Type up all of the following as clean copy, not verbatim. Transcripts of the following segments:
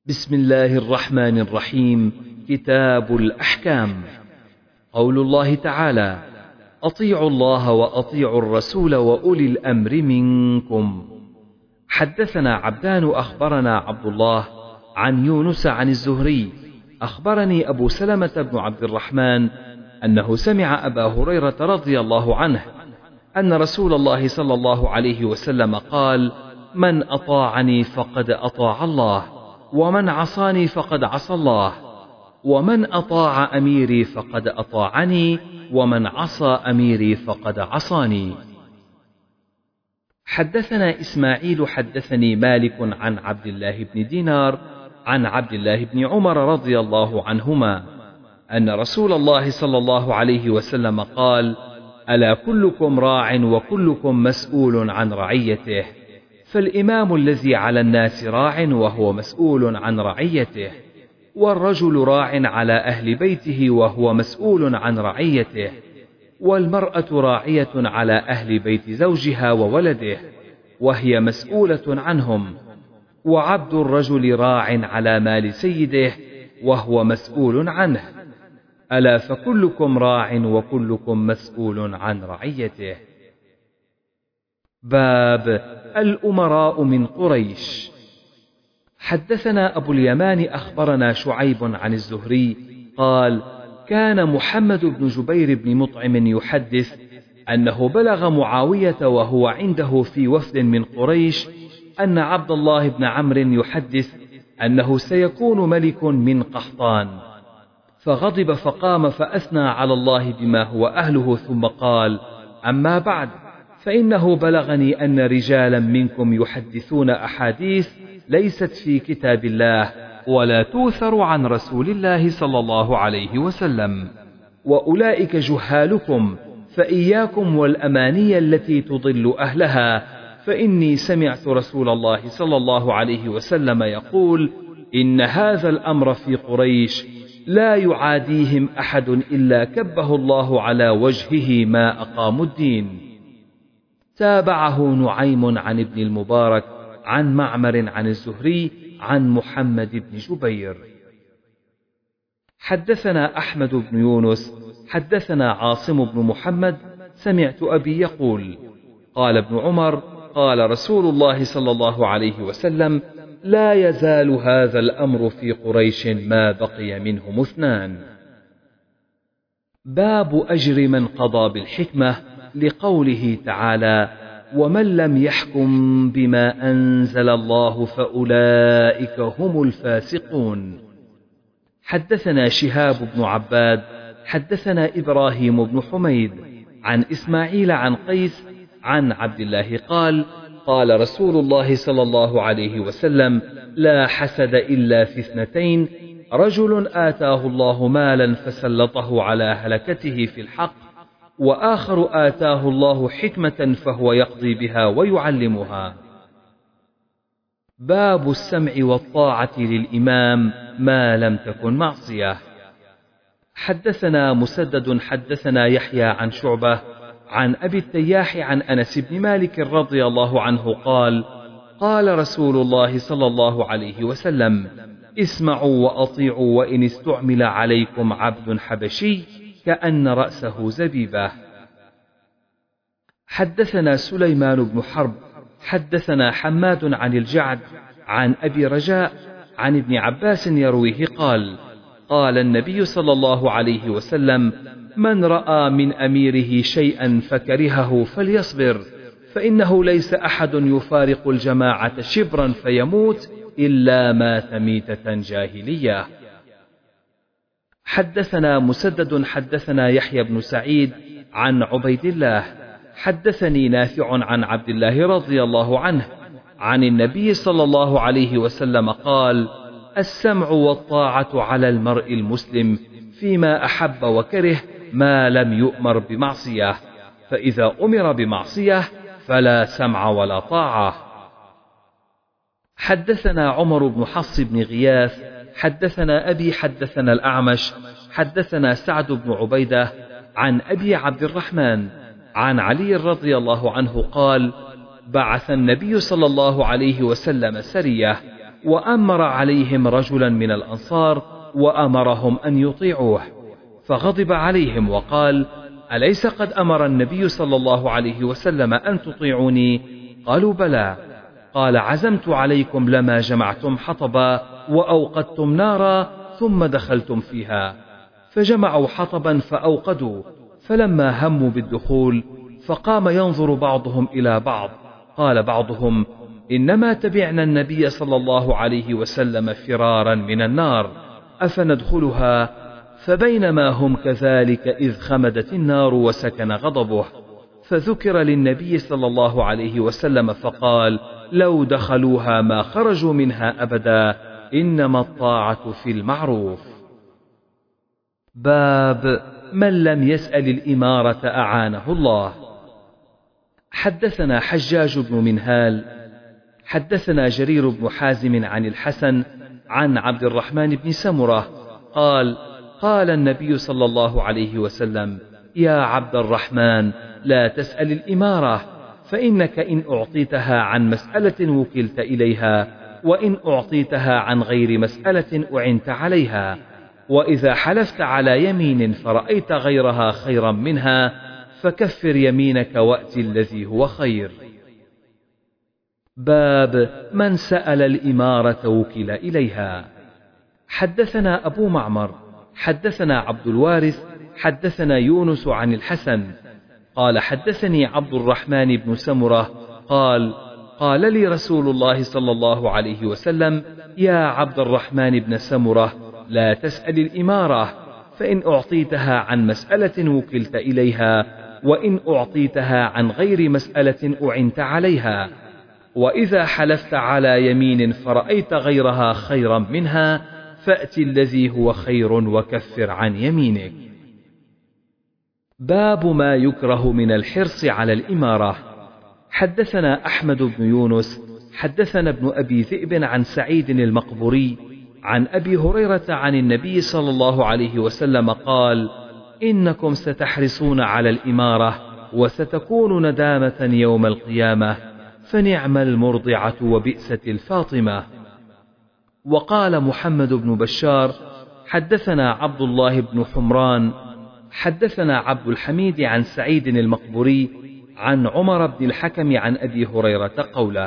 بسم الله الرحمن الرحيم. كتاب الأحكام. قول الله تعالى: أطيعوا الله وأطيعوا الرسول وأولي الأمر منكم. حدثنا عبدان أخبرنا عبد الله عن يونس عن الزهري أخبرني أبو سلمة بن عبد الرحمن أنه سمع أبا هريرة رضي الله عنه أن رسول الله صلى الله عليه وسلم قال: من أطاعني فقد أطاع الله، ومن عصاني فقد عصى الله، ومن أطاع أميري فقد أطاعني، ومن عصى أميري فقد عصاني. حدثنا إسماعيل حدثني مالك عن عبد الله بن دينار عن عبد الله بن عمر رضي الله عنهما أن رسول الله صلى الله عليه وسلم قال: ألا كلكم راع وكلكم مسؤول عن رعيته، فالإمام الذي على الناس راع وهو مسؤول عن رعيته، والرجل راع على أهل بيته وهو مسؤول عن رعيته، والمرأة راعية على أهل بيت زوجها وولده وهي مسؤولة عنهم، وعبد الرجل راع على مال سيده وهو مسؤول عنه. ألا فكلكم راع وكلكم مسؤول عن رعيته. باب الأمراء من قريش. حدثنا أبو اليمان أخبرنا شعيب عن الزهري قال: كان محمد بن جبير بن مطعم يحدث أنه بلغ معاوية وهو عنده في وفد من قريش أن عبد الله بن عمرو يحدث أنه سيكون ملك من قحطان، فغضب فقام فأثنى على الله بما هو أهله، ثم قال: أما بعد، فإنه بلغني أن رجالا منكم يحدثون أحاديث ليست في كتاب الله ولا توثر عن رسول الله صلى الله عليه وسلم، وأولئك جهالكم، فإياكم والأماني التي تضل أهلها، فإني سمعت رسول الله صلى الله عليه وسلم يقول: إن هذا الأمر في قريش لا يعاديهم أحد إلا كبه الله على وجهه ما أقاموا الدين. تابعه نعيم عن ابن المبارك عن معمر عن الزهري عن محمد بن جبير. حدثنا أحمد بن يونس حدثنا عاصم بن محمد سمعت أبي يقول: قال ابن عمر: قال رسول الله صلى الله عليه وسلم: لا يزال هذا الأمر في قريش ما بقي منهم اثنان. باب أجر من قضى بالحكمة، لقوله تعالى: ومن لم يحكم بما أنزل الله فأولئك هم الفاسقون. حدثنا شهاب بن عباد حدثنا إبراهيم بن حميد عن إسماعيل عن قيس عن عبد الله قال: قال رسول الله صلى الله عليه وسلم: لا حسد إلا في اثنتين: رجل آتاه الله مالا فسلطه على هلكته في الحق، وآخر آتاه الله حكمة فهو يقضي بها ويعلمها. باب السمع والطاعة للإمام ما لم تكن معصية. حدثنا مسدد حدثنا يحيى عن شعبة عن أبي التياح عن أنس بن مالك رضي الله عنه قال: قال رسول الله صلى الله عليه وسلم: اسمعوا وأطيعوا وإن استعمل عليكم عبد حبشي كأن رأسه زبيبة. حدثنا سليمان بن حرب حدثنا حماد عن الجعد عن أبي رجاء عن ابن عباس يرويه قال: قال النبي صلى الله عليه وسلم: من رأى من أميره شيئا فكرهه فليصبر، فإنه ليس أحد يفارق الجماعة شبرا فيموت إلا مات ميتة جاهلية. حدثنا مسدد حدثنا يحيى بن سعيد عن عبيد الله حدثني نافع عن عبد الله رضي الله عنه عن النبي صلى الله عليه وسلم قال: السمع والطاعة على المرء المسلم فيما أحب وكره ما لم يؤمر بمعصية، فإذا أمر بمعصية فلا سمع ولا طاعة. حدثنا عمر بن حفص بن غياث حدثنا أبي حدثنا الأعمش حدثنا سعد بن عبيدة عن أبي عبد الرحمن عن علي رضي الله عنه قال: بعث النبي صلى الله عليه وسلم سرية وأمر عليهم رجلا من الأنصار وأمرهم أن يطيعوه، فغضب عليهم وقال: أليس قد أمر النبي صلى الله عليه وسلم أن تطيعوني؟ قالوا: بلى. قال: عزمت عليكم لما جمعتم حطبا وأوقدتم نارا ثم دخلتم فيها. فجمعوا حطبا فأوقدوا، فلما هموا بالدخول فقام ينظر بعضهم إلى بعض، قال بعضهم: إنما تبعنا النبي صلى الله عليه وسلم فرارا من النار، أفندخلها؟ فبينما هم كذلك إذ خمدت النار وسكن غضبه، فذكر للنبي صلى الله عليه وسلم فقال: لو دخلوها ما خرجوا منها أبدا، إنما الطاعة في المعروف. باب من لم يسأل الإمارة أعانه الله. حدثنا حجاج بن منهال حدثنا جرير بن حازم عن الحسن عن عبد الرحمن بن سمرة قال: قال النبي صلى الله عليه وسلم: يا عبد الرحمن، لا تسأل الإمارة، فإنك إن أعطيتها عن مسألة وكلت إليها، وإن أعطيتها عن غير مسألة أعنت عليها، وإذا حلفت على يمين فرأيت غيرها خيرا منها فكفر يمينك وأت الذي هو خير. باب من سأل الإمارة وكل إليها. حدثنا أبو معمر حدثنا عبد الوارث حدثنا يونس عن الحسن قال: حدثني عبد الرحمن بن سمرة قال: قال لي رسول الله صلى الله عليه وسلم: يا عبد الرحمن بن سمرة، لا تسأل الإمارة، فإن أعطيتها عن مسألة وكلت إليها، وإن أعطيتها عن غير مسألة أعنت عليها، وإذا حلفت على يمين فرأيت غيرها خيرا منها فأت الذي هو خير وكفر عن يمينك. باب ما يكره من الحرص على الإمارة. حدثنا أحمد بن يونس حدثنا ابن أبي ذئب عن سعيد المقبوري عن أبي هريرة عن النبي صلى الله عليه وسلم قال: إنكم ستحرصون على الإمارة وستكون ندامة يوم القيامة، فنعم المرضعة وبئست الفاطمة. وقال محمد بن بشار حدثنا عبد الله بن حمران حدثنا عبد الحميد عن سعيد المقبوري عن عمر بن الحكم عن أبي هريرة قوله.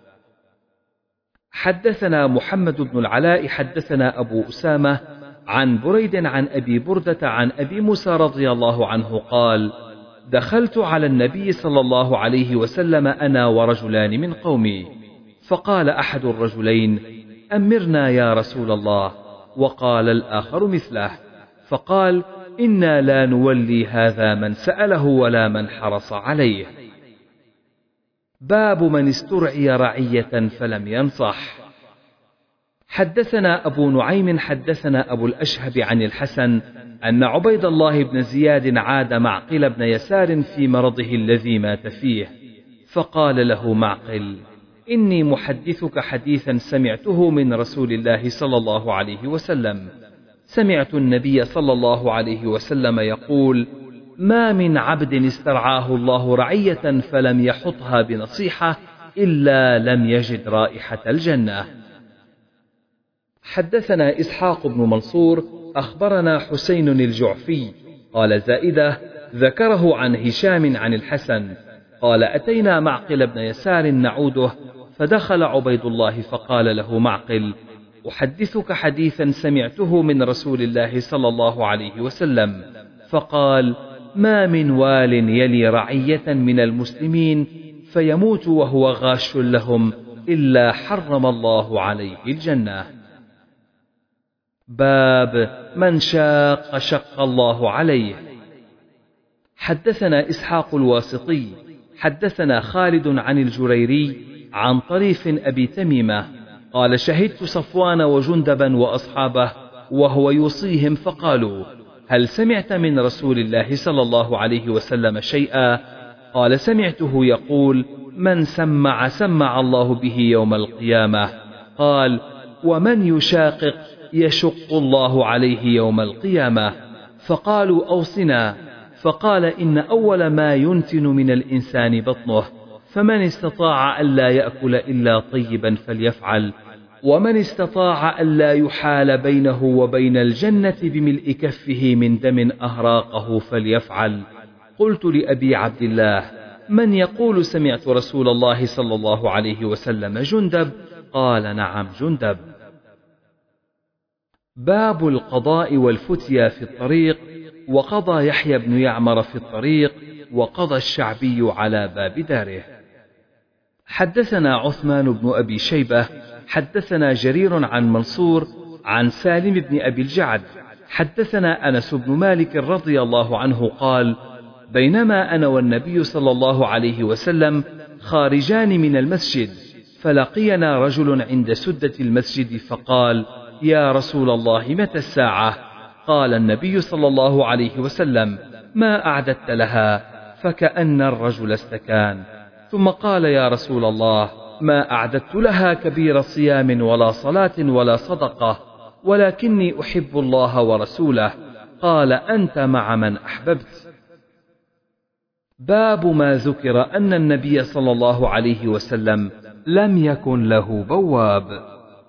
حدثنا محمد بن العلاء حدثنا أبو أسامة عن بريد عن أبي بردة عن أبي موسى رضي الله عنه قال: دخلت على النبي صلى الله عليه وسلم أنا ورجلان من قومي، فقال أحد الرجلين: أمرنا يا رسول الله، وقال الآخر مثله، فقال: إنا لا نولي هذا من سأله ولا من حرص عليه. باب من استرعي رعية فلم ينصح. حدثنا أبو نعيم حدثنا أبو الأشهب عن الحسن أن عبيد الله بن زياد عاد معقل بن يسار في مرضه الذي مات فيه، فقال له معقل: إني محدثك حديثا سمعته من رسول الله صلى الله عليه وسلم. سمعت النبي صلى الله عليه وسلم يقول: ما من عبد استرعاه الله رعية فلم يحطها بنصيحة إلا لم يجد رائحة الجنة. حدثنا إسحاق بن منصور أخبرنا حسين الجعفي قال: زائدة ذكره عن هشام عن الحسن قال: أتينا معقل بن يسار نعوده، فدخل عبيد الله فقال له معقل: أحدثك حديثا سمعته من رسول الله صلى الله عليه وسلم، فقال: ما من وال يلي رعية من المسلمين فيموت وهو غاش لهم إلا حرم الله عليه الجنة. باب من شاق شق الله عليه. حدثنا إسحاق الواسطي حدثنا خالد عن الجريري عن طريف أبي تميمة قال: شهدت صفوان وجندبا وأصحابه وهو يوصيهم، فقالوا: هل سمعت من رسول الله صلى الله عليه وسلم شيئا؟ قال: سمعته يقول: من سمع سمع الله به يوم القيامة. قال: ومن يشاقق يشق الله عليه يوم القيامة. فقالوا: أوصنا. فقال: إن أول ما ينتن من الإنسان بطنه، فمن استطاع ألا يأكل إلا طيبا فليفعل، ومن استطاع ألا يحال بينه وبين الجنة بملء كفه من دم أهراقه فليفعل. قلت لأبي عبد الله: من يقول سمعت رسول الله صلى الله عليه وسلم جندب؟ قال: نعم جندب. باب القضاء والفتيا في الطريق. وقضى يحيى بن يعمر في الطريق، وقضى الشعبي على باب داره. حدثنا عثمان بن أبي شيبة حدثنا جرير عن منصور عن سالم بن أبي الجعد حدثنا أنس بن مالك رضي الله عنه قال: بينما أنا والنبي صلى الله عليه وسلم خارجان من المسجد، فلقينا رجل عند سدة المسجد فقال: يا رسول الله متى الساعة؟ قال النبي صلى الله عليه وسلم: ما أعددت لها؟ فكأن الرجل استكان، ثم قال: يا رسول الله ما أعددت لها كبير صيام ولا صلاة ولا صدقة، ولكني أحب الله ورسوله. قال: أنت مع من أحببت. باب ما ذكر أن النبي صلى الله عليه وسلم لم يكن له بواب.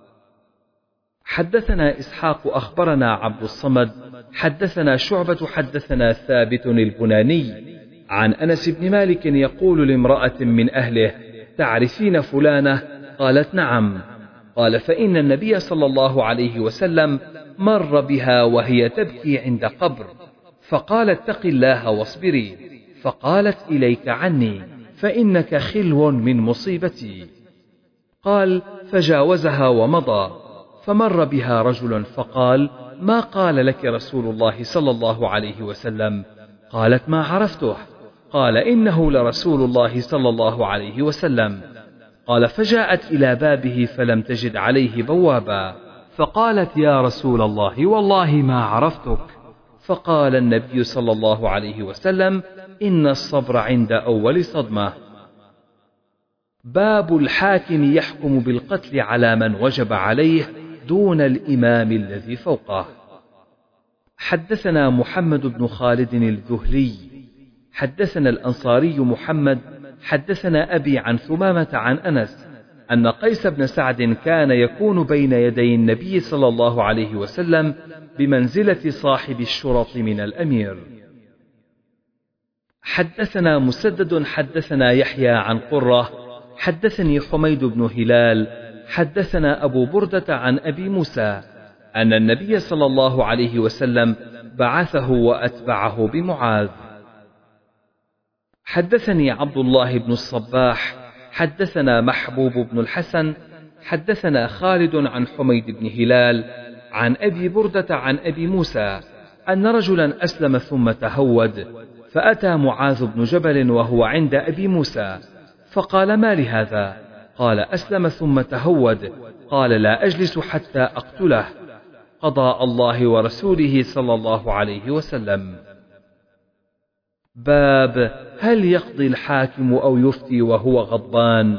حدثنا إسحاق أخبرنا عبد الصمد حدثنا شعبة حدثنا ثابت البناني عن أنس بن مالك يقول لامرأة من أهله: تعرفين فلانة؟ قالت: نعم. قال: فإن النبي صلى الله عليه وسلم مر بها وهي تبكي عند قبر، فقال: اتق الله واصبري. فقالت: إليك عني، فإنك خلو من مصيبتي. قال: فجاوزها ومضى، فمر بها رجل فقال: ما قال لك رسول الله صلى الله عليه وسلم؟ قالت: ما عرفته. قال: إنه لرسول الله صلى الله عليه وسلم. قال: فجاءت إلى بابه فلم تجد عليه بوابا، فقالت: يا رسول الله والله ما عرفتك. فقال النبي صلى الله عليه وسلم: إن الصبر عند أول صدمة. باب الحاكم يحكم بالقتل على من وجب عليه دون الإمام الذي فوقه. حدثنا محمد بن خالد الذهلي حدثنا الأنصاري محمد حدثنا أبي عن ثمامة عن أنس أن قيس بن سعد كان يكون بين يدي النبي صلى الله عليه وسلم بمنزلة صاحب الشرط من الأمير. حدثنا مسدد حدثنا يحيى عن قرة حدثني حميد بن هلال حدثنا أبو بردة عن أبي موسى أن النبي صلى الله عليه وسلم بعثه وأتبعه بمعاذ. حدثني عبد الله بن الصباح حدثنا محبوب بن الحسن حدثنا خالد عن حميد بن هلال عن أبي بردة عن أبي موسى أن رجلا أسلم ثم تهود، فأتى معاذ بن جبل وهو عند أبي موسى فقال: ما لهذا؟ قال: أسلم ثم تهود. قال: لا أجلس حتى أقتله. قضاء الله ورسوله صلى الله عليه وسلم. باب هل يقضي الحاكم أو يفتي وهو غضبان؟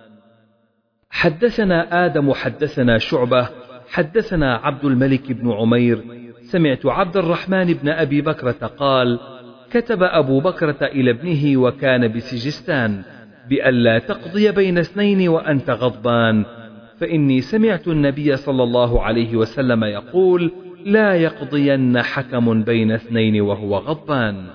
حدثنا آدم حدثنا شعبة حدثنا عبد الملك بن عمير سمعت عبد الرحمن بن أبي بكرة قال: كتب أبو بكرة إلى ابنه وكان بسجستان بألا تقضي بين اثنين وأنت غضبان، فإني سمعت النبي صلى الله عليه وسلم يقول: لا يقضين حكم بين اثنين وهو غضبان.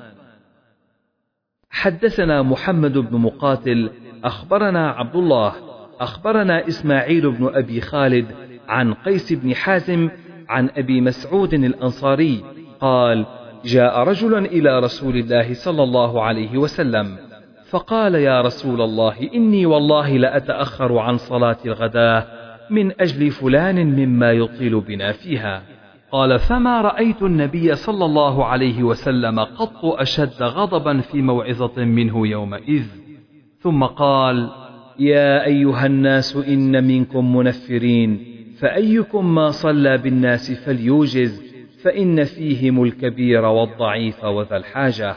حدثنا محمد بن مقاتل أخبرنا عبد الله أخبرنا إسماعيل بن أبي خالد عن قيس بن حازم عن أبي مسعود الأنصاري قال: جاء رجل إلى رسول الله صلى الله عليه وسلم فقال: يا رسول الله إني والله لأتأخر عن صلاة الغداة من أجل فلان مما يطيل بنا فيها. قال: فما رأيت النبي صلى الله عليه وسلم قط أشد غضبا في موعظة منه يومئذ. ثم قال: يا أيها الناس إن منكم منفرين، فأيكم ما صلى بالناس فليوجز، فإن فيهم الكبير والضعيف وذا الحاجة.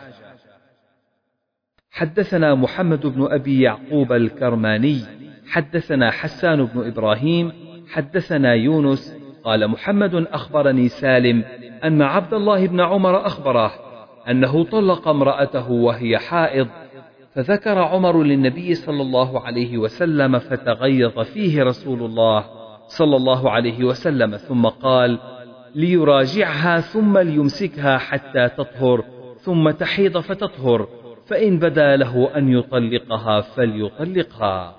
حدثنا محمد بن أبي يعقوب الكرماني حدثنا حسان بن إبراهيم حدثنا يونس قال: محمد أخبرني سالم أن عبد الله بن عمر أخبره أنه طلق امرأته وهي حائض، فذكر عمر للنبي صلى الله عليه وسلم فتغيظ فيه رسول الله صلى الله عليه وسلم، ثم قال: ليراجعها ثم ليمسكها حتى تطهر ثم تحيض فتطهر، فإن بدا له أن يطلقها فليطلقها.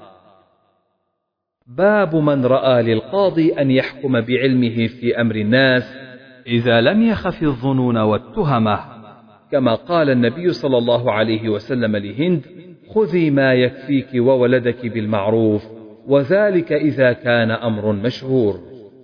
باب من رأى للقاضي أن يحكم بعلمه في أمر الناس إذا لم يخف الظنون والتهمة، كما قال النبي صلى الله عليه وسلم لهند: خذي ما يكفيك وولدك بالمعروف، وذلك إذا كان أمر مشهور.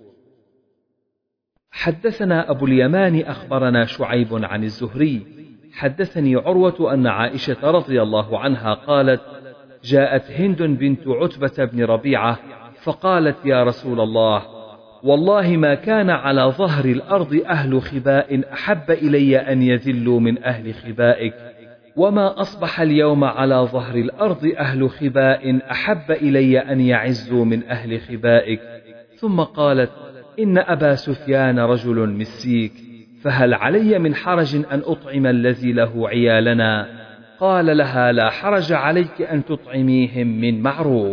حدثنا أبو اليمان أخبرنا شعيب عن الزهري حدثني عروة أن عائشة رضي الله عنها قالت: جاءت هند بنت عتبة بن ربيعة فقالت: يا رسول الله، والله ما كان على ظهر الأرض أهل خباء أحب إلي أن يذلوا من أهل خبائك، وما أصبح اليوم على ظهر الأرض أهل خباء أحب إلي أن يعزوا من أهل خبائك. ثم قالت: إن أبا سفيان رجل مسيك، فهل علي من حرج أن أطعم الذي له عيالنا؟ قال لها: لا حرج عليك أن تطعميهم من معروف.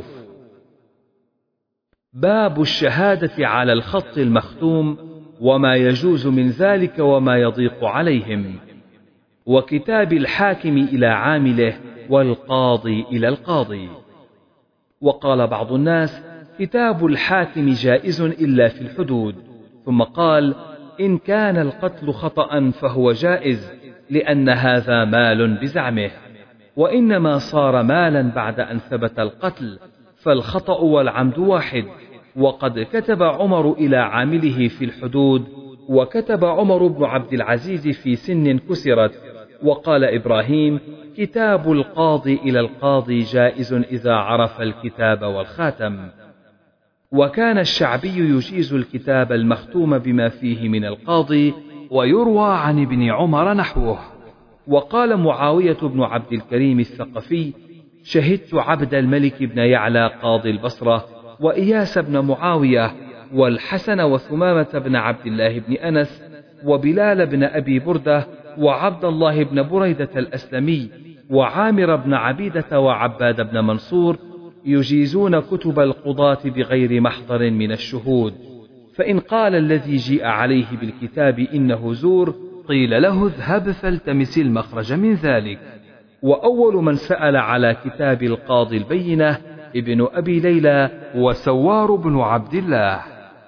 باب الشهادة على الخط المختوم وما يجوز من ذلك وما يضيق عليهم، وكتاب الحاكم إلى عامله والقاضي إلى القاضي. وقال بعض الناس: كتاب الحاكم جائز إلا في الحدود، ثم قال: إن كان القتل خطأ فهو جائز، لأن هذا مال بزعمه، وإنما صار مالا بعد أن ثبت القتل، فالخطأ والعمد واحد. وقد كتب عمر إلى عامله في الحدود، وكتب عمر بن عبد العزيز في سن كسرت. وقال إبراهيم: كتاب القاضي إلى القاضي جائز إذا عرف الكتاب والخاتم. وكان الشعبي يجيز الكتاب المختوم بما فيه من القاضي، ويروى عن ابن عمر نحوه. وقال معاوية بن عبد الكريم الثقفي: شهدت عبد الملك بن يعلى قاضي البصرة، وإياس بن معاوية، والحسن وثمامة بن عبد الله بن أنس، وبلال بن أبي بردة، وعبد الله بن بريدة الأسلمي، وعامر بن عبيدة، وعباد بن منصور، يجيزون كتب القضاة بغير محضر من الشهود. فإن قال الذي جيء عليه بالكتاب إنه زور، قيل له: اذهب فالتمس المخرج من ذلك. وأول من سأل على كتاب القاضي البينة ابن أبي ليلى وسوار بن عبد الله.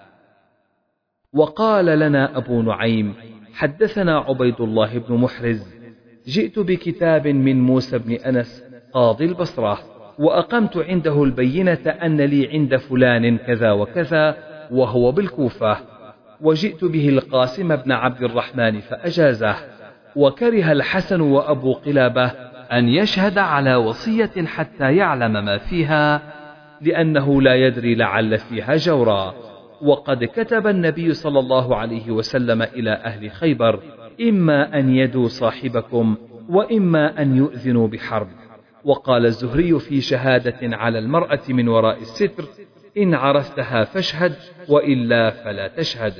وقال لنا أبو نعيم: حدثنا عبيد الله بن محرز: جئت بكتاب من موسى بن أنس قاضي البصرة، وأقمت عنده البينة أن لي عند فلان كذا وكذا، وهو بالكوفة، وجئت به القاسم بن عبد الرحمن فأجازه. وكره الحسن وأبو قلابة أن يشهد على وصية حتى يعلم ما فيها، لأنه لا يدري لعل فيها جورا. وقد كتب النبي صلى الله عليه وسلم إلى أهل خيبر: إما أن يدوا صاحبكم، وإما أن يؤذنوا بحرب. وقال الزهري في شهادة على المرأة من وراء الستر: إن عرفتها فاشهد، وإلا فلا تشهد.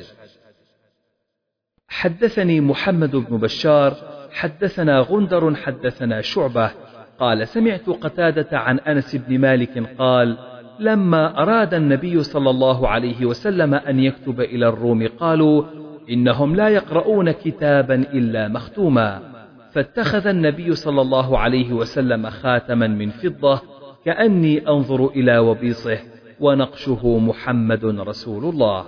حدثني محمد بن بشار حدثنا غندر حدثنا شعبة قال: سمعت قتادة عن أنس بن مالك قال: لما أراد النبي صلى الله عليه وسلم أن يكتب إلى الروم قالوا: إنهم لا يقرؤون كتابا إلا مختوما، فاتخذ النبي صلى الله عليه وسلم خاتما من فضة كأني أنظر إلى وبيصه، ونقشه محمد رسول الله.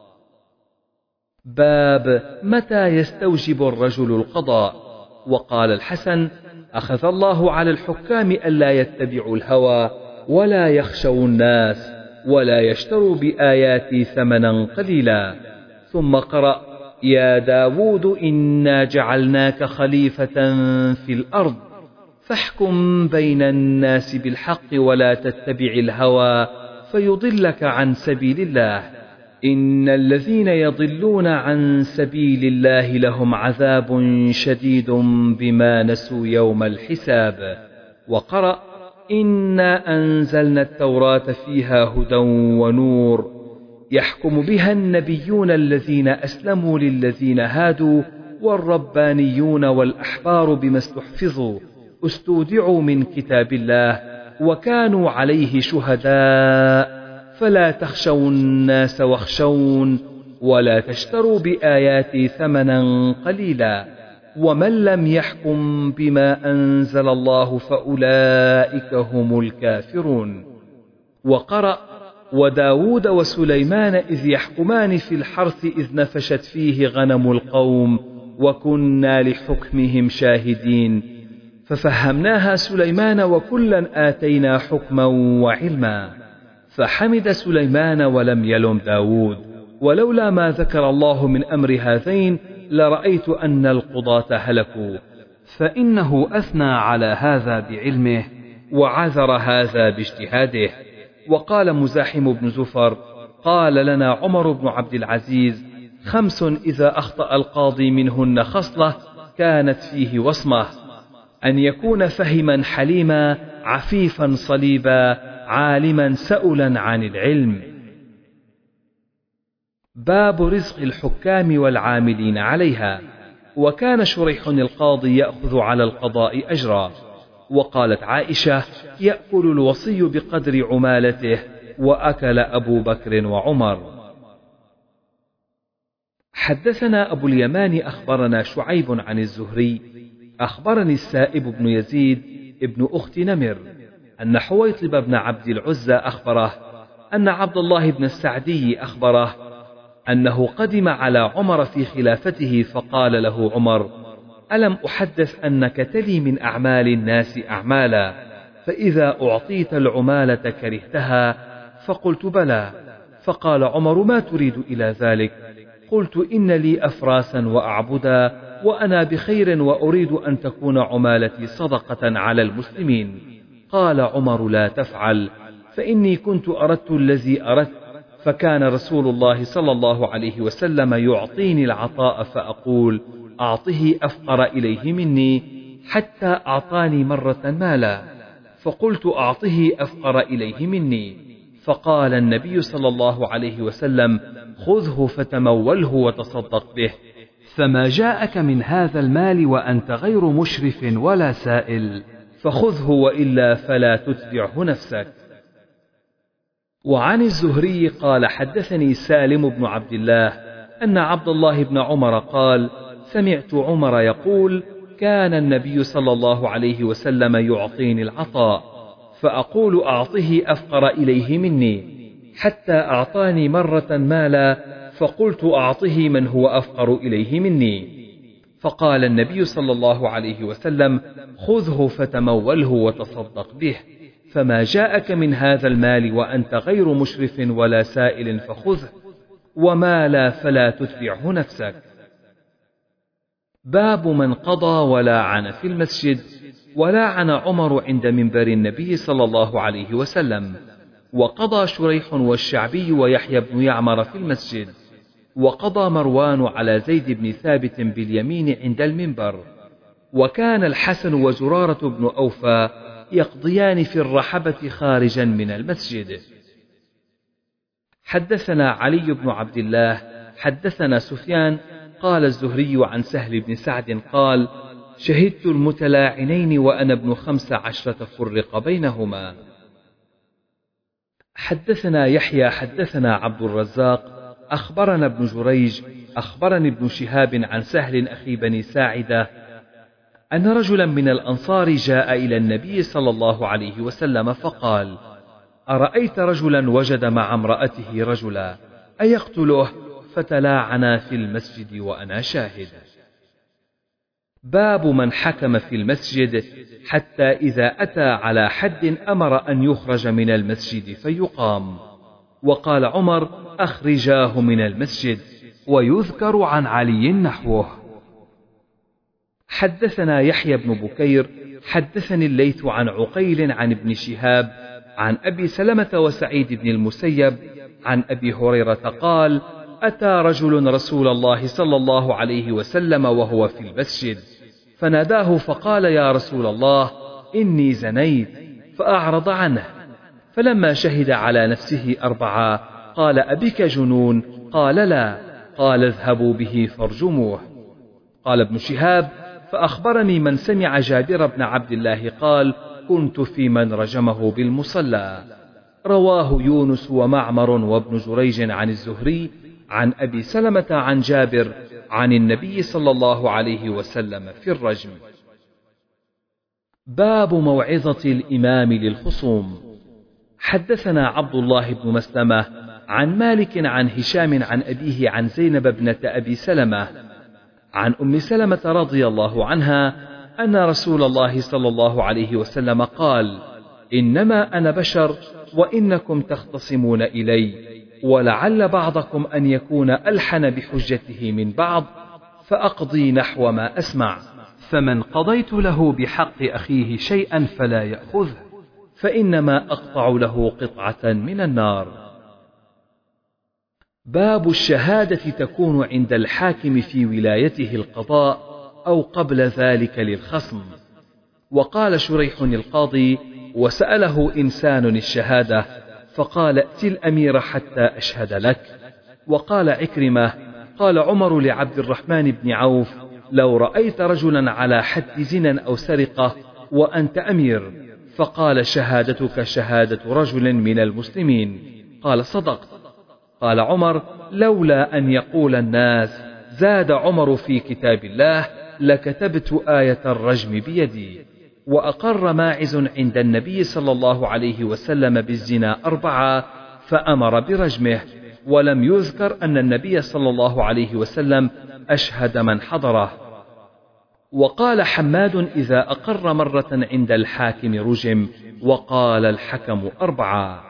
باب متى يستوجب الرجل القضاء. وقال الحسن: أخذ الله على الحكام ألا يتبعوا الهوى، ولا يخشوا الناس، ولا يشتروا بآياتي ثمنا قليلا. ثم قرأ: يا داود إنا جعلناك خليفة في الأرض، فاحكم بين الناس بالحق، ولا تتبع الهوى فيضلك عن سبيل الله، إن الذين يضلون عن سبيل الله لهم عذاب شديد بما نسوا يوم الحساب. وقرأ: إنا أنزلنا التوراة فيها هدى ونور، يحكم بها النبيون الذين أسلموا للذين هادوا، والربانيون والأحبار بما استحفظوا استودعوا من كتاب الله، وكانوا عليه شهداء، فلا تخشوا الناس واخشون ولا تشتروا بآياتي ثمنا قليلا ومن لم يحكم بما أنزل الله فأولئك هم الكافرون. وقرأ وداود وسليمان إذ يحكمان في الحرث إذ نفشت فيه غنم القوم وكنا لحكمهم شاهدين ففهمناها سليمان وكلا آتينا حكما وعلما فحمد سليمان ولم يلم داود ولولا ما ذكر الله من أمر هذين لرأيت أن القضاة هلكوا فإنه أثنى على هذا بعلمه وعذر هذا باجتهاده. وقال مزاحم بن زفر قال لنا عمر بن عبد العزيز 5 إذا أخطأ القاضي منهن خصلة كانت فيه وصمة: أن يكون فهما حليما عفيفا صليبا عالما سؤلا عن العلم. باب رزق الحكام والعاملين عليها. وكان شريح القاضي يأخذ على القضاء أجرا. وقالت عائشة يأكل الوصي بقدر عمالته وأكل أبو بكر وعمر. حدثنا أبو اليمان أخبرنا شعيب عن الزهري أخبرني السائب بن يزيد ابن أخت نمر أن حويطب بن عبد العزى أخبره أن عبد الله بن السعدي أخبره أنه قدم على عمر في خلافته فقال له عمر: ألم أحدث أنك تلي من أعمال الناس أعمالا فإذا أعطيت العمالة كرهتها؟ فقلت بلى. فقال عمر: ما تريد إلى ذلك؟ قلت: إن لي أفراسا وأعبدا وأنا بخير وأريد أن تكون عمالتي صدقة على المسلمين. قال عمر: لا تفعل، فإني كنت أردت الذي أردت، فكان رسول الله صلى الله عليه وسلم يعطيني العطاء فأقول: أعطه أفقر إليه مني، حتى أعطاني مرة مالا فقلت: أعطه أفقر إليه مني، فقال النبي صلى الله عليه وسلم: خذه فتموله وتصدق به، فما جاءك من هذا المال وأنت غير مشرف ولا سائل، فخذه وإلا فلا تتبعه نفسك. وعن الزهري قال: حدثني سالم بن عبد الله أن عبد الله بن عمر قال: سمعت عمر يقول: كان النبي صلى الله عليه وسلم يعطيني العطاء فأقول: أعطه أفقر إليه مني، حتى أعطاني مرة مالا فقلت: أعطه من هو أفقر إليه مني، فقال النبي صلى الله عليه وسلم: خذه فتموله وتصدق به، فما جاءك من هذا المال وأنت غير مشرف ولا سائل فخذه، وما لا فلا تتبعه نفسك. باب من قضى ولاعن في المسجد. ولاعن عمر عند منبر النبي صلى الله عليه وسلم، وقضى شريح والشعبي ويحيى بن يعمر في المسجد، وقضى مروان على زيد بن ثابت باليمين عند المنبر، وكان الحسن وزرارة بن أوفى يقضيان في الرحبة خارجا من المسجد. حدثنا علي بن عبد الله حدثنا سفيان قال الزهري عن سهل بن سعد قال: شهدت المتلاعنين وأنا ابن 15 فرق بينهما. حدثنا يحيى حدثنا عبد الرزاق أخبرنا ابن جريج أخبرني ابن شهاب عن سهل أخي بني ساعدة أن رجلا من الأنصار جاء إلى النبي صلى الله عليه وسلم فقال: أرأيت رجلا وجد مع امرأته رجلا أيقتله؟ فتلاعنا في المسجد وأنا شاهد. باب من حكم في المسجد حتى إذا أتى على حد أمر أن يخرج من المسجد فيقام. وقال عمر: أخرجاه من المسجد. ويذكر عن علي نحوه. حدثنا يحيى بن بكير حدثني الليث عن عقيل عن ابن شهاب عن أبي سلمة وسعيد بن المسيب عن أبي هريرة قال: أتى رجل رسول الله صلى الله عليه وسلم وهو في المسجد فناداه فقال: يا رسول الله، إني زنيت، فأعرض عنه، فلما شهد على نفسه 4 قال: أبك جنون؟ قال: لا. قال: اذهبوا به فارجموه. قال ابن شهاب: فأخبرني من سمع جابر بن عبد الله قال: كنت في من رجمه بالمصلى. رواه يونس ومعمر وابن جريج عن الزهري عن أبي سلمة عن جابر عن النبي صلى الله عليه وسلم في الرجم. باب موعظة الإمام للخصوم. حدثنا عبد الله بن مسلمة عن مالك عن هشام عن أبيه عن زينب ابنة أبي سلمة عن أم سلمة رضي الله عنها أن رسول الله صلى الله عليه وسلم قال: إنما أنا بشر وإنكم تختصمون إلي، ولعل بعضكم أن يكون ألحن بحجته من بعض، فأقضي نحو ما أسمع، فمن قضيت له بحق أخيه شيئا فلا يأخذه، فإنما أقطع له قطعة من النار. باب الشهادة تكون عند الحاكم في ولايته القضاء أو قبل ذلك للخصم. وقال شريح القاضي: وسأله إنسان الشهادة فقال: ائت الأمير حتى أشهد لك. وقال عكرمة: قال عمر لعبد الرحمن بن عوف: لو رأيت رجلا على حد زنا أو سرقة وأنت أمير، فقال: شهادتك شهادة رجل من المسلمين. قال: صدقت. قال عمر: لولا أن يقول الناس زاد عمر في كتاب الله لكتبت آية الرجم بيدي. وأقر ماعز عند النبي صلى الله عليه وسلم بالزنا 4 فأمر برجمه، ولم يذكر أن النبي صلى الله عليه وسلم أشهد من حضره. وقال حماد: إذا أقر مرة عند الحاكم رجم، وقال الحكم 4.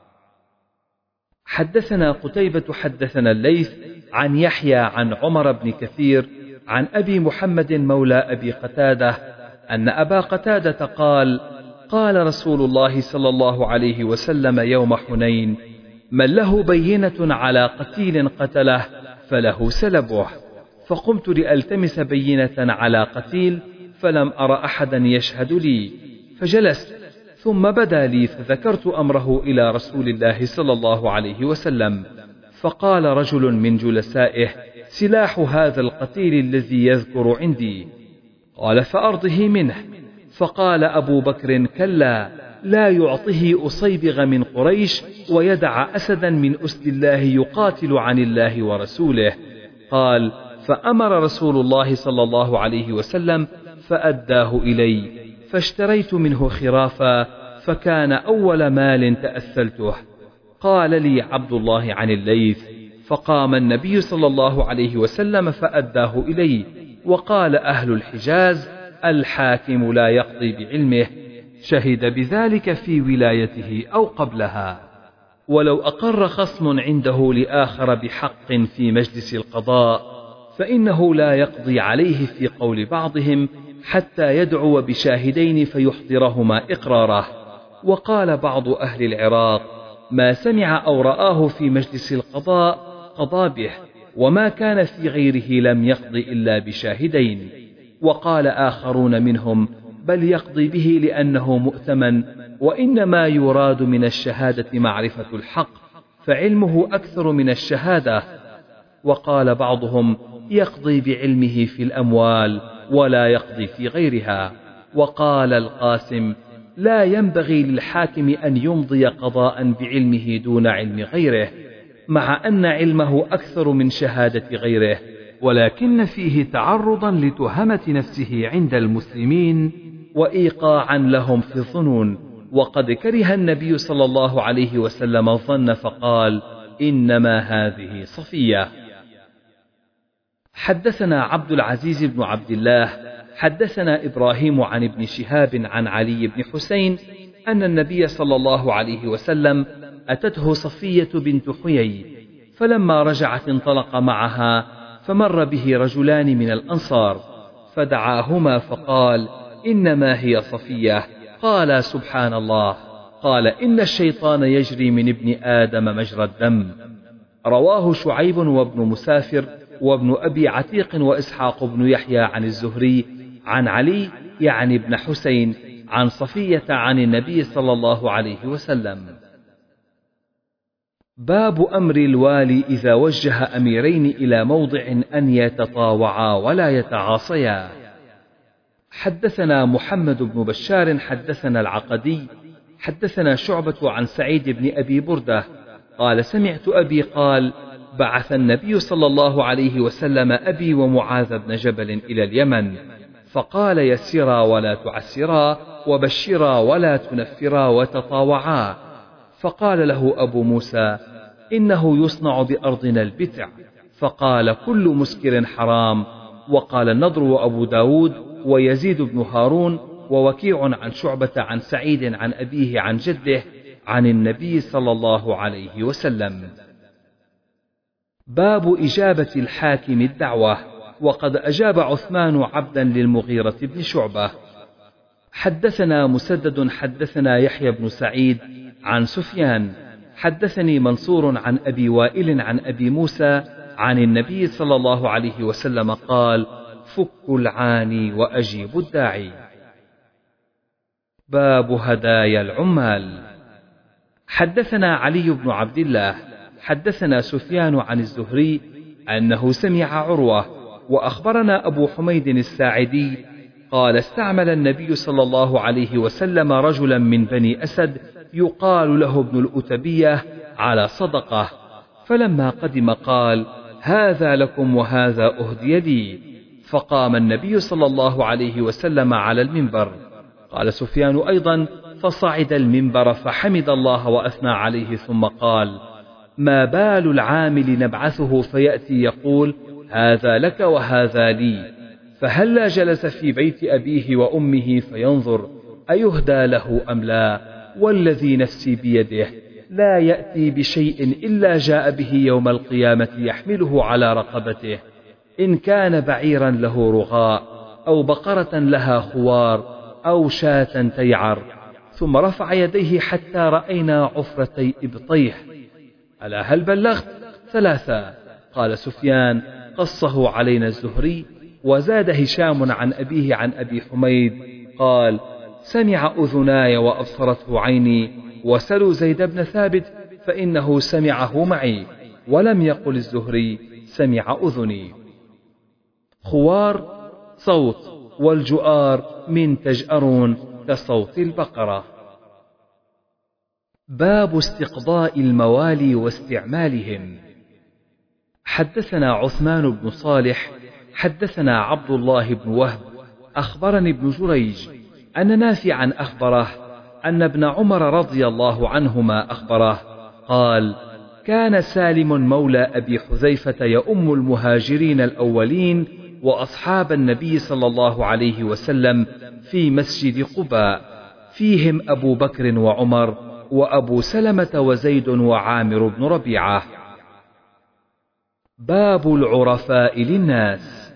حدثنا قتيبة حدثنا الليث عن يحيى عن عمر بن كثير عن أبي محمد مولى أبي قتادة أن أبا قتادة قال: قال رسول الله صلى الله عليه وسلم يوم حنين: من له بينة على قتيل قتله فله سلبه. فقمت لألتمس بينة على قتيل فلم أر أحدا يشهد لي، فجلست، ثم بدا لي فذكرت أمره إلى رسول الله صلى الله عليه وسلم، فقال رجل من جلسائه: سلاح هذا القتيل الذي يذكر عندي. قال: فأرضه منه. فقال أبو بكر: كلا، لا يعطه أصيبغ من قريش ويدع أسدا من أسد الله يقاتل عن الله ورسوله. قال: فأمر رسول الله صلى الله عليه وسلم فأداه إلي، فاشتريت منه خرافا، فكان أول مال تأثلته. قال لي عبد الله عن الليث: فقام النبي صلى الله عليه وسلم فأداه إلي. وقال أهل الحجاز: الحاكم لا يقضي بعلمه، شهد بذلك في ولايته أو قبلها. ولو أقر خصم عنده لآخر بحق في مجلس القضاء فإنه لا يقضي عليه في قول بعضهم حتى يدعو بشاهدين فيحضرهما إقراره. وقال بعض أهل العراق: ما سمع أو رآه في مجلس القضاء قضى به، وما كان في غيره لم يقضي إلا بشاهدين. وقال آخرون منهم: بل يقضي به لأنه مؤتمن، وإنما يراد من الشهادة معرفة الحق، فعلمه أكثر من الشهادة. وقال بعضهم: يقضي بعلمه في الأموال ولا يقضي في غيرها. وقال القاسم: لا ينبغي للحاكم أن يمضي قضاء بعلمه دون علم غيره، مع أن علمه أكثر من شهادة غيره، ولكن فيه تعرضا لتهمة نفسه عند المسلمين وإيقاعا لهم في الظنون. وقد كره النبي صلى الله عليه وسلم الظن فقال: إنما هذه صفية. حدثنا عبد العزيز بن عبد الله حدثنا إبراهيم عن ابن شهاب عن علي بن حسين أن النبي صلى الله عليه وسلم أتته صفية بنت حيي، فلما رجعت انطلق معها، فمر به رجلان من الأنصار فدعاهما فقال: إنما هي صفية. قال: سبحان الله. قال: إن الشيطان يجري من ابن آدم مجرى الدم. رواه شعيب وابن مسافر وابن أبي عتيق وإسحاق بن يحيى عن الزهري عن علي يعني ابن حسين عن صفية عن النبي صلى الله عليه وسلم. باب أمر الوالي إذا وجه أميرين إلى موضع أن يتطاوعا ولا يتعاصيا. حدثنا محمد بن بشار حدثنا العقدي حدثنا شعبة عن سعيد بن أبي بردة قال سمعت أبي قال بعث النبي صلى الله عليه وسلم أبي ومعاذ بن جبل إلى اليمن، فقال يسرا ولا تعسرا، وبشرا ولا تنفرا، وتطاوعا. فقال له أبو موسى إنه يصنع بأرضنا البتع، فقال كل مسكر حرام. وقال النضر وأبو داود ويزيد بن هارون ووكيع عن شعبة عن سعيد عن أبيه عن جده عن النبي صلى الله عليه وسلم. باب إجابة الحاكم الدعوة. وقد أجاب عثمان عبدا للمغيرة بن شعبة. حدثنا مسدد حدثنا يحيى بن سعيد عن سفيان حدثني منصور عن أبي وائل عن أبي موسى عن النبي صلى الله عليه وسلم قال فكوا العاني وأجيبوا الداعي. باب هدايا العمال. حدثنا علي بن عبد الله حدثنا سفيان عن الزهري أنه سمع عروة وأخبرنا أبو حميد الساعدي قال استعمل النبي صلى الله عليه وسلم رجلا من بني أسد يقال له ابن الأتبية على صدقة، فلما قدم قال هذا لكم وهذا أهدي لي. فقام النبي صلى الله عليه وسلم على المنبر. قال سفيان أيضا فصعد المنبر فحمد الله وأثنى عليه ثم قال ما بال العامل نبعثه فيأتي يقول هذا لك وهذا لي، فهلا جلس في بيت أبيه وأمه فينظر أيهدى له أم لا، والذي نفسي بيده لا يأتي بشيء إلا جاء به يوم القيامة يحمله على رقبته، إن كان بعيرا له رغاء أو بقرة لها خوار أو شاة تيعر. ثم رفع يديه حتى رأينا عفرتي إبطيه. ألا هل بلغت؟ 3. قال سفيان قصه علينا الزهري. وزاد هشام عن أبيه عن أبي حميد قال سمع أذناي وأبصرته عيني، وسلوا زيد بن ثابت فإنه سمعه معي، ولم يقل الزهري سمع أذني. خوار صوت، والجؤار من تجأرون كصوت البقرة. باب استقضاء الموالي واستعمالهم. حدثنا عثمان بن صالح حدثنا عبد الله بن وهب أخبرني ابن جريج أن نافعا أخبره أن ابن عمر رضي الله عنهما أخبره قال كان سالم مولى أبي حذيفة يؤم المهاجرين الأولين وأصحاب النبي صلى الله عليه وسلم في مسجد قباء، فيهم أبو بكر وعمر وأبو سلمة وزيد وعامر بن ربيعة. باب العرفاء للناس.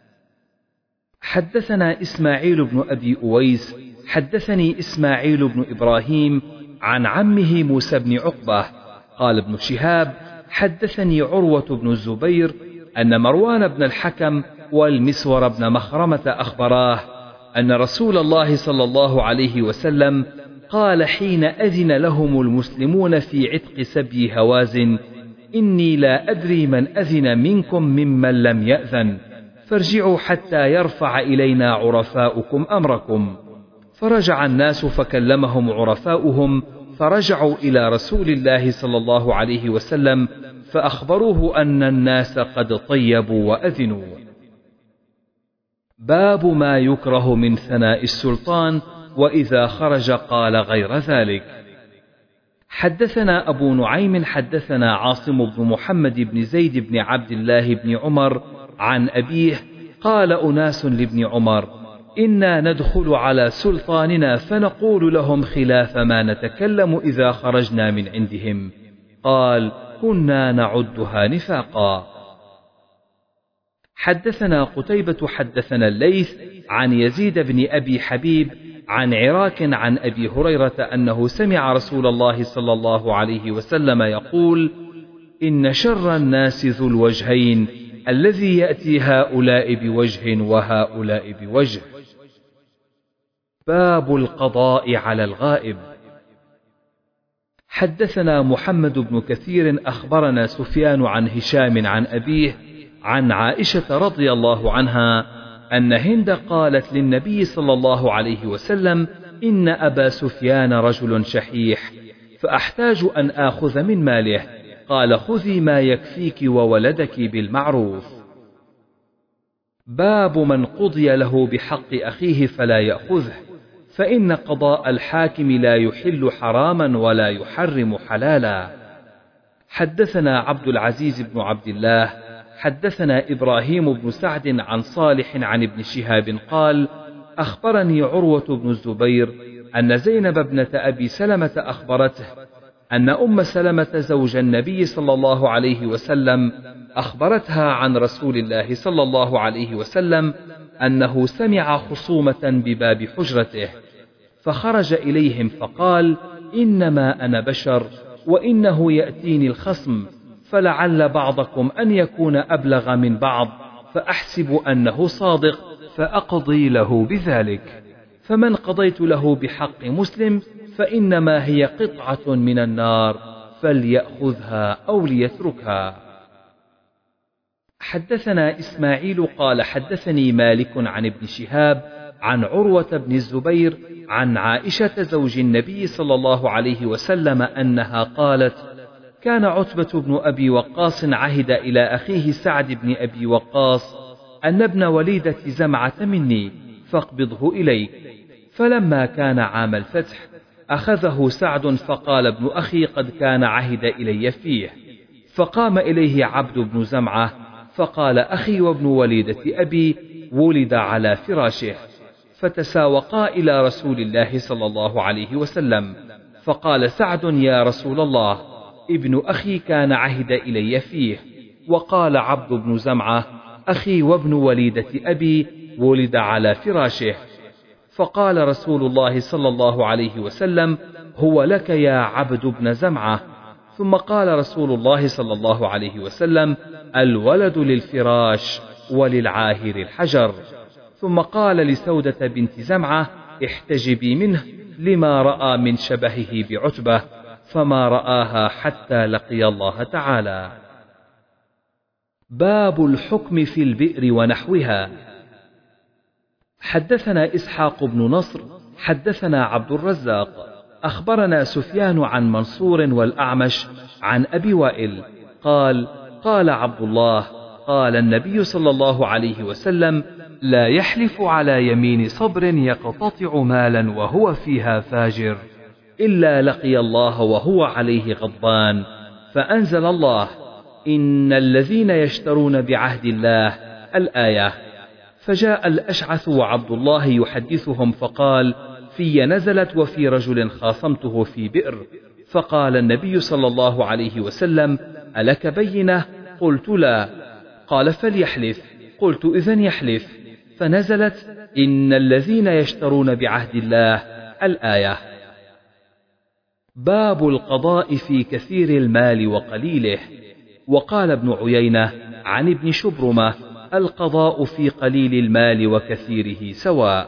حدثنا إسماعيل بن أبي أويس حدثني إسماعيل بن إبراهيم عن عمه موسى بن عقبة قال ابن شهاب حدثني عروة بن الزبير أن مروان بن الحكم والمسور بن مخرمة أخبراه أن رسول الله صلى الله عليه وسلم قال حين أذن لهم المسلمون في عتق سبي هوازن إني لا أدري من أذن منكم ممن لم يأذن، فارجعوا حتى يرفع إلينا عرفاؤكم أمركم. فرجع الناس فكلمهم عرفاؤهم، فرجعوا إلى رسول الله صلى الله عليه وسلم فأخبروه أن الناس قد طيبوا وأذنوا. باب ما يكره من ثناء السلطان وإذا خرج قال غير ذلك. حدثنا أبو نعيم حدثنا عاصم بن محمد بن زيد بن عبد الله بن عمر عن أبيه قال أناس لابن عمر إنا ندخل على سلطاننا فنقول لهم خلاف ما نتكلم إذا خرجنا من عندهم، قال كنا نعدها نفاقا. حدثنا قتيبة حدثنا الليث عن يزيد بن أبي حبيب عن عراك عن أبي هريرة أنه سمع رسول الله صلى الله عليه وسلم يقول إن شر الناس ذو الوجهين الذي يأتي هؤلاء بوجه وهؤلاء بوجه. باب القضاء على الغائب. حدثنا محمد بن كثير أخبرنا سفيان عن هشام عن أبيه عن عائشة رضي الله عنها أن هند قالت للنبي صلى الله عليه وسلم إن أبا سفيان رجل شحيح فأحتاج أن آخذ من ماله. قال خذي ما يكفيك وولدك بالمعروف. باب من قضي له بحق أخيه فلا يأخذه، فإن قضاء الحاكم لا يحل حراما ولا يحرم حلالا. حدثنا عبد العزيز بن عبد الله حدثنا إبراهيم بن سعد عن صالح عن ابن شهاب قال أخبرني عروة بن الزبير أن زينب ابنة أبي سلمة أخبرته أن أم سلمة زوج النبي صلى الله عليه وسلم أخبرتها عن رسول الله صلى الله عليه وسلم أنه سمع خصومة بباب حجرته، فخرج إليهم فقال إنما أنا بشر وإنه يأتيني الخصم، فلعل بعضكم أن يكون أبلغ من بعض، فأحسب أنه صادق فأقضي له بذلك، فمن قضيت له بحق مسلم فإنما هي قطعة من النار فليأخذها أو ليتركها. حدثنا إسماعيل قال حدثني مالك عن ابن شهاب عن عروة بن الزبير عن عائشة زوج النبي صلى الله عليه وسلم أنها قالت كان عتبة بن أبي وقاص عهد إلى أخيه سعد بن أبي وقاص أن ابن وليدة زمعة مني فاقبضه إليك، فلما كان عام الفتح أخذه سعد فقال ابن أخي قد كان عهد إلي فيه، فقام إليه عبد بن زمعة فقال أخي وابن وليدة أبي ولد على فراشه، فتساوقا إلى رسول الله صلى الله عليه وسلم، فقال سعد يا رسول الله ابن أخي كان عهد إلي فيه، وقال عبد بن زمعة أخي وابن وليدة أبي ولد على فراشه، فقال رسول الله صلى الله عليه وسلم هو لك يا عبد بن زمعة، ثم قال رسول الله صلى الله عليه وسلم الولد للفراش وللعاهر الحجر، ثم قال لسودة بنت زمعة احتجبي منه لما رأى من شبهه بعتبة، فما رآها حتى لقي الله تعالى. باب الحكم في البئر ونحوها. حدثنا إسحاق بن نصر حدثنا عبد الرزاق أخبرنا سفيان عن منصور والأعمش عن أبي وائل قال قال عبد الله قال النبي صلى الله عليه وسلم لا يحلف على يمين صبر يقتطع مالا وهو فيها فاجر إلا لقي الله وهو عليه غضبان، فأنزل الله إن الذين يشترون بعهد الله الآية. فجاء الأشعث وعبد الله يحدثهم فقال في نزلت وفي رجل خاصمته في بئر، فقال النبي صلى الله عليه وسلم ألك بينة؟ قلت لا، قال فليحلف، قلت إذن يحلف، فنزلت إن الذين يشترون بعهد الله الآية. باب القضاء في كثير المال وقليله. وقال ابن عيينة عن ابن شبرمة القضاء في قليل المال وكثيره سواء.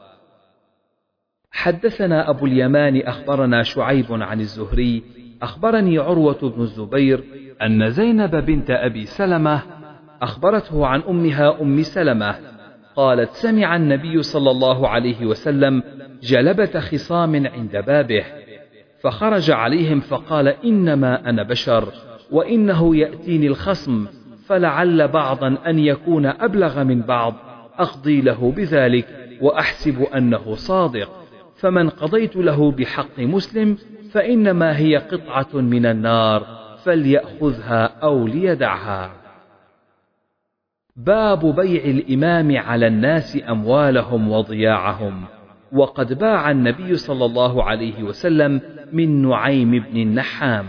حدثنا أبو اليمان أخبرنا شعيب عن الزهري أخبرني عروة بن الزبير أن زينب بنت أبي سلمة أخبرته عن أمها أم سلمة قالت سمع النبي صلى الله عليه وسلم جلبة خصام عند بابه، فخرج عليهم فقال إنما أنا بشر وإنه يأتيني الخصم، فلعل بعضا أن يكون أبلغ من بعض، أقضي له بذلك وأحسب أنه صادق، فمن قضيت له بحق مسلم فإنما هي قطعة من النار فليأخذها أو ليدعها. باب بيع الإمام على الناس أموالهم وضياعهم. وقد باع النبي صلى الله عليه وسلم من نعيم بن النحام.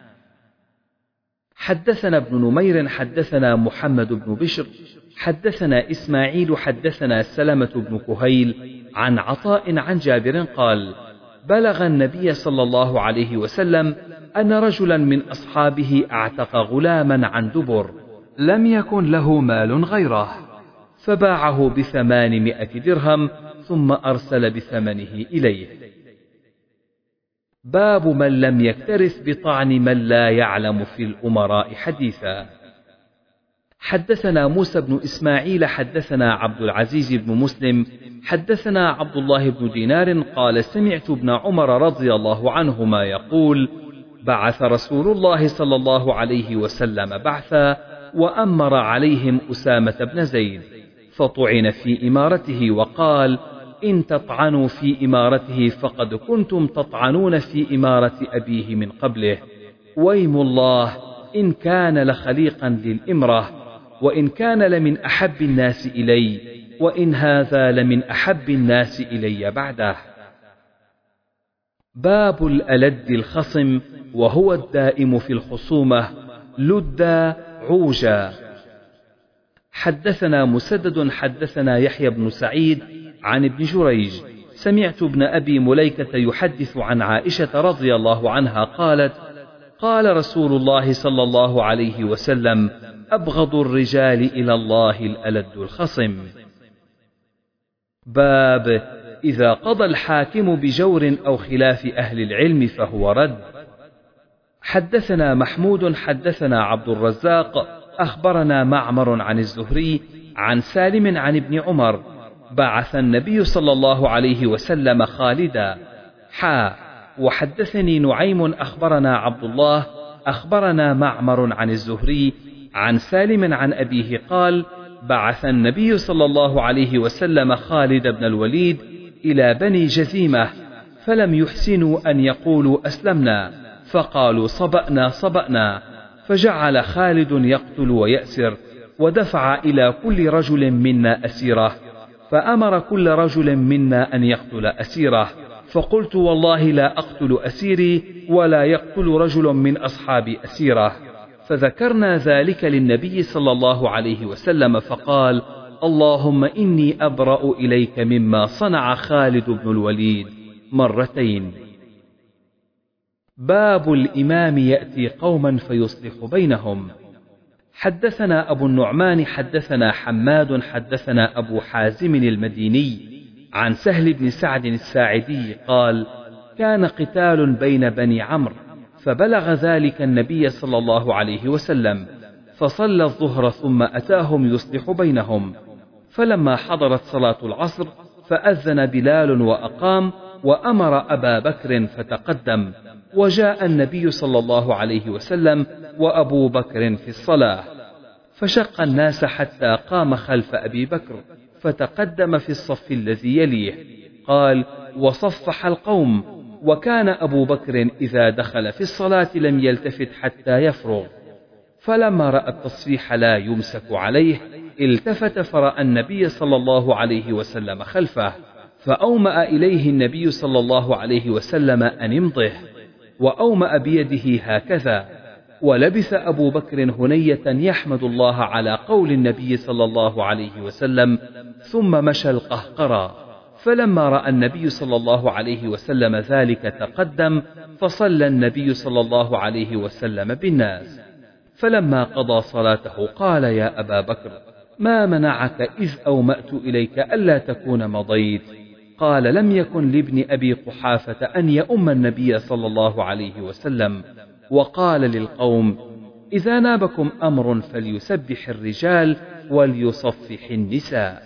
حدثنا ابن نمير حدثنا محمد بن بشر حدثنا إسماعيل حدثنا سلمة بن كهيل عن عطاء عن جابر قال بلغ النبي صلى الله عليه وسلم أن رجلا من أصحابه اعتق غلاما عن دبر لم يكن له مال غيره، فباعه ب800 درهم ثم أرسل بثمنه إليه. باب من لم يكترث بطعن من لا يعلم في الأمراء حديثا. حدثنا موسى بن إسماعيل حدثنا عبد العزيز بن مسلم حدثنا عبد الله بن دينار قال سمعت ابن عمر رضي الله عنهما يقول بعث رسول الله صلى الله عليه وسلم بعثا وأمر عليهم أسامة بن زيد فطعن في إمارته وقال إن تطعنوا في إمارته فقد كنتم تطعنون في إمارة أبيه من قبله، ويم الله إن كان لخليقا للإمرة، وإن كان لمن أحب الناس إلي، وإن هذا لمن أحب الناس إلي بعده. باب الألد الخصم وهو الدائم في الخصومة لدا عوجا. حدثنا مسدد حدثنا يحيى بن سعيد عن ابن جريج سمعت ابن أبي مليكة يحدث عن عائشة رضي الله عنها قالت قال رسول الله صلى الله عليه وسلم أبغض الرجال إلى الله الألد الخصم. باب إذا قضى الحاكم بجور أو خلاف أهل العلم فهو رد. حدثنا محمود حدثنا عبد الرزاق أخبرنا معمر عن الزهري عن سالم عن ابن عمر بعث النبي صلى الله عليه وسلم خالدا وحدثني نعيم أخبرنا عبد الله أخبرنا معمر عن الزهري عن سالم عن أبيه قال بعث النبي صلى الله عليه وسلم خالد بن الوليد إلى بني جزيمة فلم يحسنوا أن يقولوا أسلمنا فقالوا صبأنا فجعل خالد يقتل ويأسر ودفع إلى كل رجل منا أسيره فأمر كل رجل منا أن يقتل أسيره فقلت والله لا أقتل أسيري ولا يقتل رجل من أصحاب أسيره فذكرنا ذلك للنبي صلى الله عليه وسلم فقال اللهم إني أبرأ إليك مما صنع خالد بن الوليد مرتين. باب الإمام يأتي قوما فيصلح بينهم. حدثنا أبو النعمان حدثنا حماد حدثنا أبو حازم المديني عن سهل بن سعد الساعدي قال كان قتال بين بني عمرو فبلغ ذلك النبي صلى الله عليه وسلم فصلى الظهر ثم أتاهم يصلح بينهم فلما حضرت صلاة العصر فأذن بلال وأقام وأمر أبا بكر فتقدم وجاء النبي صلى الله عليه وسلم وأبو بكر في الصلاة فشق الناس حتى قام خلف أبي بكر فتقدم في الصف الذي يليه قال وصفح القوم وكان أبو بكر إذا دخل في الصلاة لم يلتفت حتى يفرغ فلما رأى التصفيح لا يمسك عليه التفت فرأى النبي صلى الله عليه وسلم خلفه فأومأ إليه النبي صلى الله عليه وسلم أن امضه وأومأ بيده هكذا ولبث أبو بكر هنية يحمد الله على قول النبي صلى الله عليه وسلم ثم مشى القهقرى فلما رأى النبي صلى الله عليه وسلم ذلك تقدم فصلى النبي صلى الله عليه وسلم بالناس فلما قضى صلاته قال يا أبا بكر ما منعك إذ أومأت إليك ألا تكون مضيت قال لم يكن لابن أبي قحافة أن يؤم النبي صلى الله عليه وسلم وقال للقوم إذا نابكم أمر فليسبح الرجال وليصفح النساء.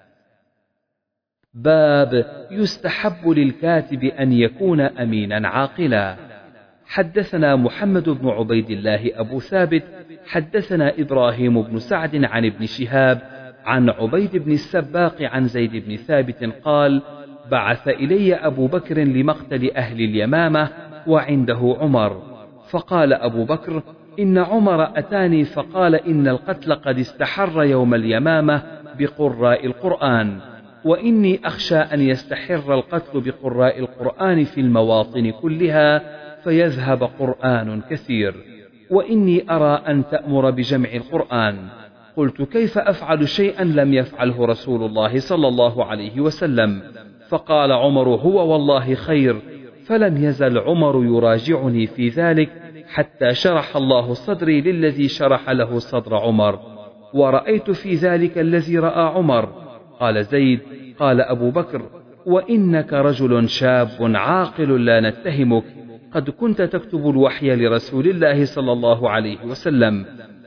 باب يستحب للكاتب أن يكون أمينا عاقلا. حدثنا محمد بن عبيد الله أبو ثابت حدثنا إبراهيم بن سعد عن ابن شهاب عن عبيد بن السباق عن زيد بن ثابت قال بعث إلي أبو بكر لمقتل أهل اليمامة وعنده عمر فقال أبو بكر إن عمر أتاني فقال إن القتل قد استحر يوم اليمامة بقراء القرآن وإني أخشى أن يستحر القتل بقراء القرآن في المواطن كلها فيذهب قرآن كثير وإني أرى أن تأمر بجمع القرآن. قلت كيف أفعل شيئا لم يفعله رسول الله صلى الله عليه وسلم؟ فقال عمر هو والله خير. فلم يزل عمر يراجعني في ذلك حتى شرح الله صدري للذي شرح له صدر عمر ورأيت في ذلك الذي رأى عمر. قال زيد قال أبو بكر وإنك رجل شاب عاقل لا نتهمك قد كنت تكتب الوحي لرسول الله صلى الله عليه وسلم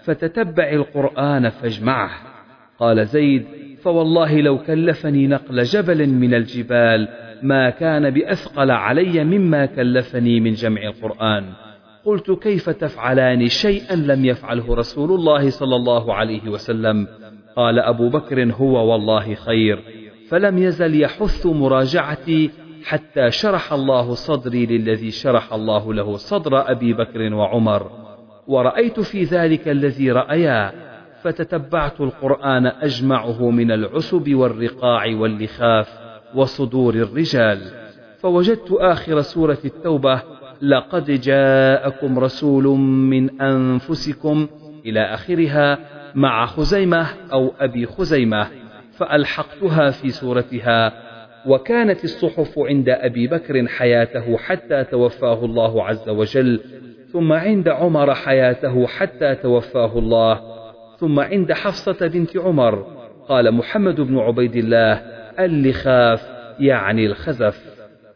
فتتبع القرآن فاجمعه. قال زيد: فوالله لو كلفني نقل جبل من الجبال ما كان بأثقل علي مما كلفني من جمع القرآن. قلت: كيف تفعلان شيئا لم يفعله رسول الله صلى الله عليه وسلم؟ قال أبو بكر: هو والله خير. فلم يزل يحث مراجعتي حتى شرح الله صدري للذي شرح الله له صدر أبي بكر وعمر، ورأيت في ذلك الذي رأيا، فتتبعت القرآن أجمعه من العسب والرقاع واللخاف وصدور الرجال، فوجدت آخر سورة التوبة: لقد جاءكم رسول من أنفسكم إلى آخرها مع خزيمة أو أبي خزيمة، فألحقتها في سورتها. وكانت الصحف عند أبي بكر حياته حتى توفاه الله عز وجل، ثم عند عمر حياته حتى توفاه الله، ثم عند حفصة بنت عمر. قال محمد بن عبيد الله: اللخاف يعني الخزف.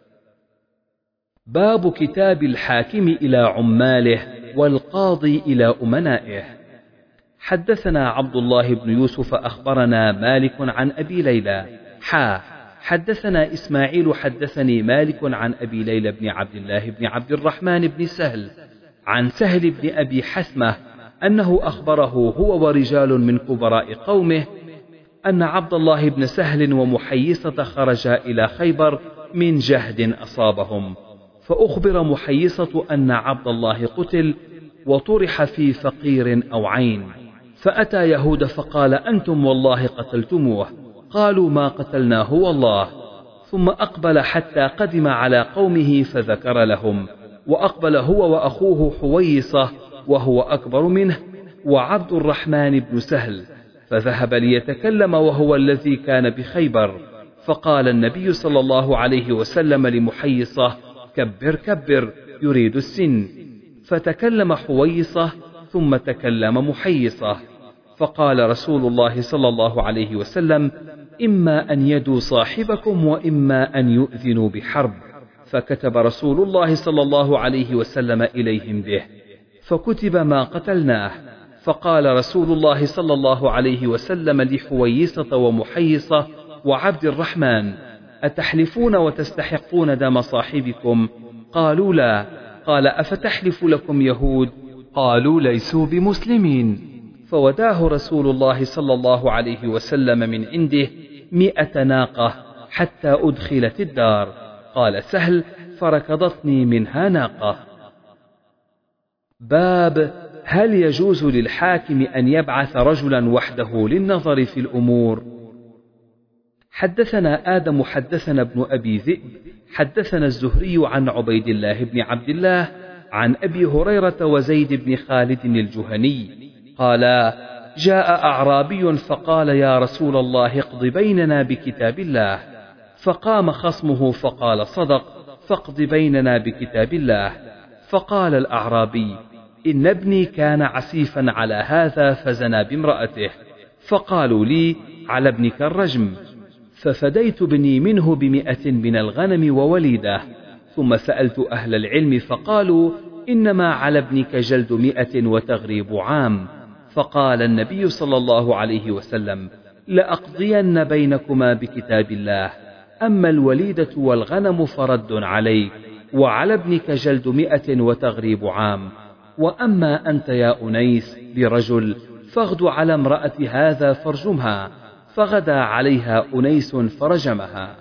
باب كتاب الحاكم إلى عماله والقاضي إلى أمنائه. حدثنا عبد الله بن يوسف أخبرنا مالك عن أبي ليلى حدثنا إسماعيل حدثني مالك عن أبي ليلى بن عبد الله بن عبد الرحمن بن سهل عن سهل بن أبي حثمة أنه أخبره هو ورجال من كبراء قومه أن عبد الله بن سهل ومحيصة خرجا إلى خيبر من جهد أصابهم، فأخبر محيصة أن عبد الله قتل وطرح في فقير أو عين، فأتى يهود فقال: أنتم والله قتلتموه. قالوا: ما قتلناه والله. ثم أقبل حتى قدم على قومه فذكر لهم، وأقبل هو وأخوه حويصة وهو أكبر منه وعبد الرحمن بن سهل، فذهب ليتكلم وهو الذي كان بخيبر، فقال النبي صلى الله عليه وسلم لمحيصة: كبر كبر، يريد السن. فتكلم حويصة ثم تكلم محيصة، فقال رسول الله صلى الله عليه وسلم: إما أن يدوا صاحبكم وإما أن يؤذنوا بحرب. فكتب رسول الله صلى الله عليه وسلم إليهم به، فكتب: ما قتلناه. فقال رسول الله صلى الله عليه وسلم لحويصة ومحيصة وعبد الرحمن: أتحلفون وتستحقون دم صاحبكم؟ قالوا: لا. قال: أفتحلف لكم يهود؟ قالوا: ليسوا بمسلمين. فوداه رسول الله صلى الله عليه وسلم من عنده 100 ناقة حتى أدخلت الدار. قال سهل: فركضتني منها ناقة. باب هل يجوز للحاكم أن يبعث رجلا وحده للنظر في الأمور؟ حدثنا آدم حدثنا ابن أبي ذئب حدثنا الزهري عن عبيد الله بن عبد الله عن أبي هريرة وزيد بن خالد الجهني قال: جاء أعرابي فقال: يا رسول الله اقض بيننا بكتاب الله. فقام خصمه فقال: صدق، فاقض بيننا بكتاب الله. فقال الأعرابي: إن ابني كان عسيفا على هذا فزنى بامرأته، فقالوا لي: على ابنك الرجم. ففديت بني منه 100 من الغنم ووليده، ثم سألت أهل العلم فقالوا: إنما على ابنك جلد 100 وتغريب عام. فقال النبي صلى الله عليه وسلم: لأقضين بينكما بكتاب الله، أما الوليدة والغنم فرد عليك، وعلى ابنك جلد 100 وتغريب عام. وأما أنت يا أنيس برجل، فاغد على امرأة هذا فارجمها. فغدا عليها أنيس فرجمها.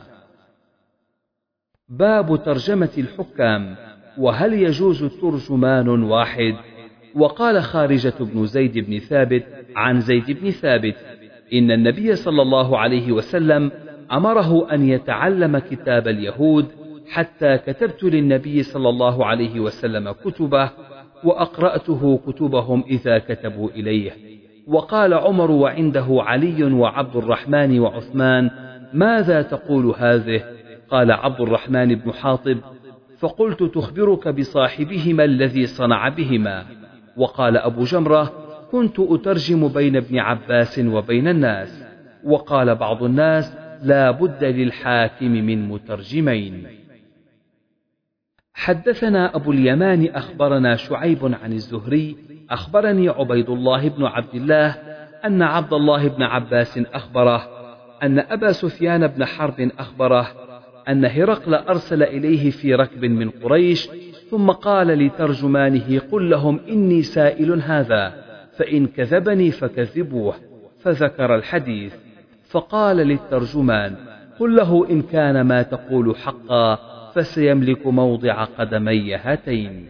باب ترجمة الحكام، وهل يجوز ترجمان واحد؟ وقال خارجة بن زيد بن ثابت عن زيد بن ثابت: إن النبي صلى الله عليه وسلم أمره أن يتعلم كتاب اليهود، حتى كتبت للنبي صلى الله عليه وسلم كتبه، وأقرأته كتبهم إذا كتبوا إليه. وقال عمر وعنده علي وعبد الرحمن وعثمان: ماذا تقول هذه؟ قال عبد الرحمن بن حاطب: فقلت: تخبرك بصاحبهما الذي صنع بهما. وقال أبو جمرة: كنت أترجم بين ابن عباس وبين الناس. وقال بعض الناس: لا بد للحاكم من مترجمين. حدثنا أبو اليمان أخبرنا شعيب عن الزهري أخبرني عبيد الله بن عبد الله أن عبد الله بن عباس أخبره أن أبا سفيان بن حرب أخبره أن هرقل أرسل إليه في ركب من قريش، ثم قال لترجمانه: قل لهم إني سائل هذا، فإن كذبني فكذبوه. فذكر الحديث، فقال للترجمان: قل له إن كان ما تقول حقا فسيملك موضع قدمي هاتين.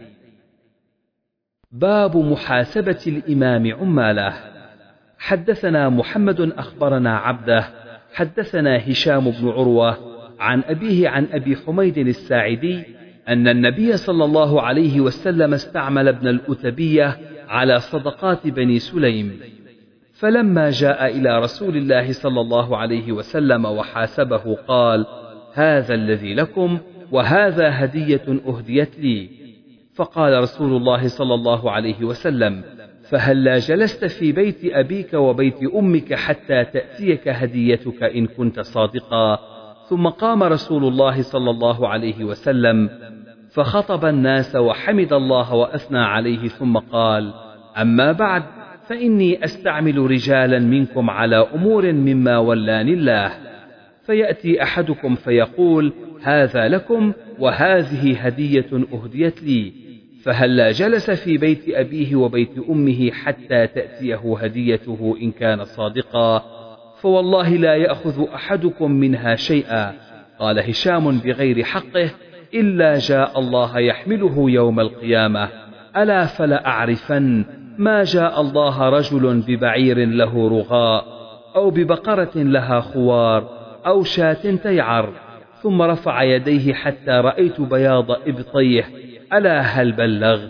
باب محاسبة الإمام عماله. حدثنا محمد أخبرنا عبده حدثنا هشام بن عروة عن أبيه عن أبي حميد الساعدي أن النبي صلى الله عليه وسلم استعمل ابن الأتبية على صدقات بني سليم، فلما جاء إلى رسول الله صلى الله عليه وسلم وحاسبه قال: هذا الذي لكم وهذا هدية أهديت لي. فقال رسول الله صلى الله عليه وسلم: فهلا جلست في بيت أبيك وبيت أمك حتى تأتيك هديتك إن كنت صادقا؟ ثم قام رسول الله صلى الله عليه وسلم فخطب الناس وحمد الله وأثنى عليه، ثم قال: أما بعد، فإني أستعمل رجالا منكم على أمور مما ولاني الله، فيأتي أحدكم فيقول: هذا لكم وهذه هدية أهديت لي، فهلا جلس في بيت أبيه وبيت أمه حتى تأتيه هديته إن كان صادقا، فوالله لا يأخذ أحدكم منها شيئا. قال هشام بغير حقه: إلا جاء الله يحمله يوم القيامة. ألا فلا أعرفن ما جاء الله رجل ببعير له رغاء أو ببقرة لها خوار أو شاة تيعر، ثم رفع يديه حتى رأيت بياض إبطيه. ألا هل بلغت؟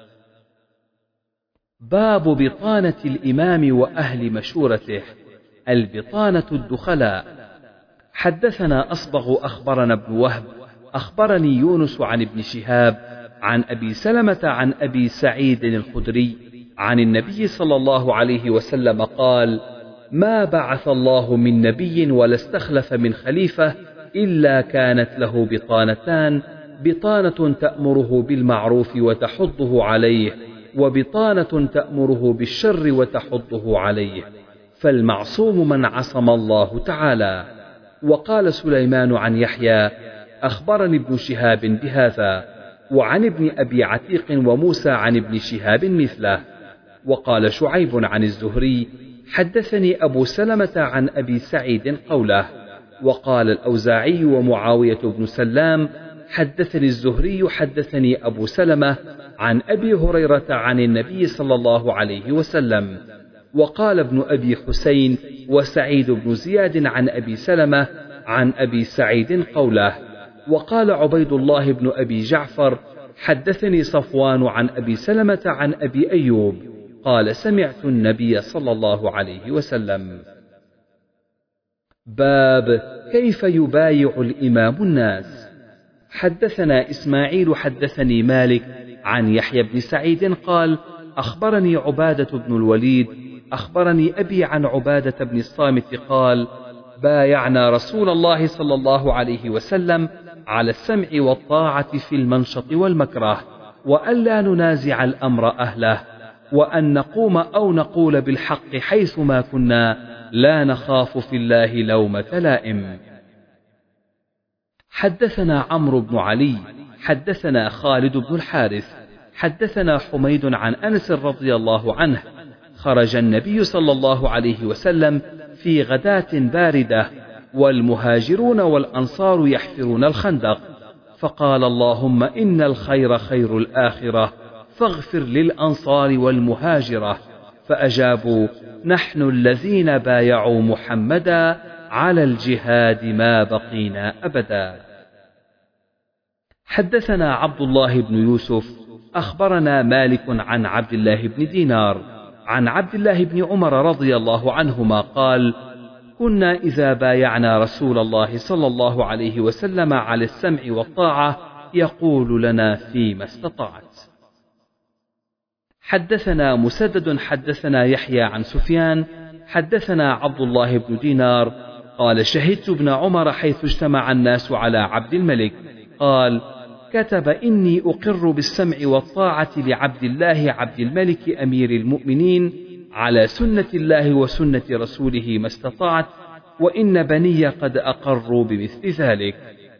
باب بطانة الإمام وأهل مشورته. البطانة الدخلاء. حدثنا أصبغ أخبرنا ابن وهب أخبرني يونس عن ابن شهاب عن أبي سلمة عن أبي سعيد الخدري عن النبي صلى الله عليه وسلم قال: ما بعث الله من نبي ولا استخلف من خليفة إلا كانت له بطانتان: بطانة تأمره بالمعروف وتحضه عليه، وبطانة تأمره بالشر وتحضه عليه، فالمعصوم من عصم الله تعالى. وقال سليمان عن يحيى: أخبرني ابن شهاب بهذا، وعن ابن أبي عتيق وموسى عن ابن شهاب مثله. وقال شعيب عن الزهري: حدثني أبو سلمة عن أبي سعيد قوله. وقال الأوزاعي ومعاوية بن سلام: حدثني الزهري حدثني أبو سلمة عن أبي هريرة عن النبي صلى الله عليه وسلم. وقال ابن أبي حسين وسعيد بن زياد عن أبي سلمة عن أبي سعيد قوله. وقال عبيد الله بن أبي جعفر: حدثني صفوان عن أبي سلمة عن أبي أيوب قال: سمعت النبي صلى الله عليه وسلم. باب كيف يبايع الإمام الناس. حدثنا إسماعيل حدثني مالك عن يحيى بن سعيد قال: أخبرني عبادة بن الوليد أخبرني أبي عن عبادة بن الصامت قال: بايعنا رسول الله صلى الله عليه وسلم على السمع والطاعة في المنشط والمكره، وألا ننازع الأمر أهله، وأن نقوم أو نقول بالحق حيثما كنا، لا نخاف في الله لومة لائم. حدثنا عمرو بن علي حدثنا خالد بن الحارث حدثنا حميد عن أنس رضي الله عنه: خرج النبي صلى الله عليه وسلم في غداة باردة، والمهاجرون والأنصار يحفرون الخندق، فقال: اللهم إن الخير خير الآخرة، فاغفر للأنصار والمهاجرة. فأجابوا: نحن الذين بايعوا محمدا على الجهاد ما بقينا أبدا. حدثنا عبد الله بن يوسف أخبرنا مالك عن عبد الله بن دينار عن عبد الله بن عمر رضي الله عنهما قال: كنا إذا بايعنا رسول الله صلى الله عليه وسلم على السمع والطاعة يقول لنا فيما استطعت. حدثنا مسدد حدثنا يحيى عن سفيان حدثنا عبد الله بن دينار قال: شهدت ابن عمر حيث اجتمع الناس على عبد الملك قال: كتب: إني أقر بالسمع والطاعة لعبد الله عبد الملك أمير المؤمنين على سنة الله وسنة رسوله ما استطعت، وإن بني قد أقروا بمثل ذلك.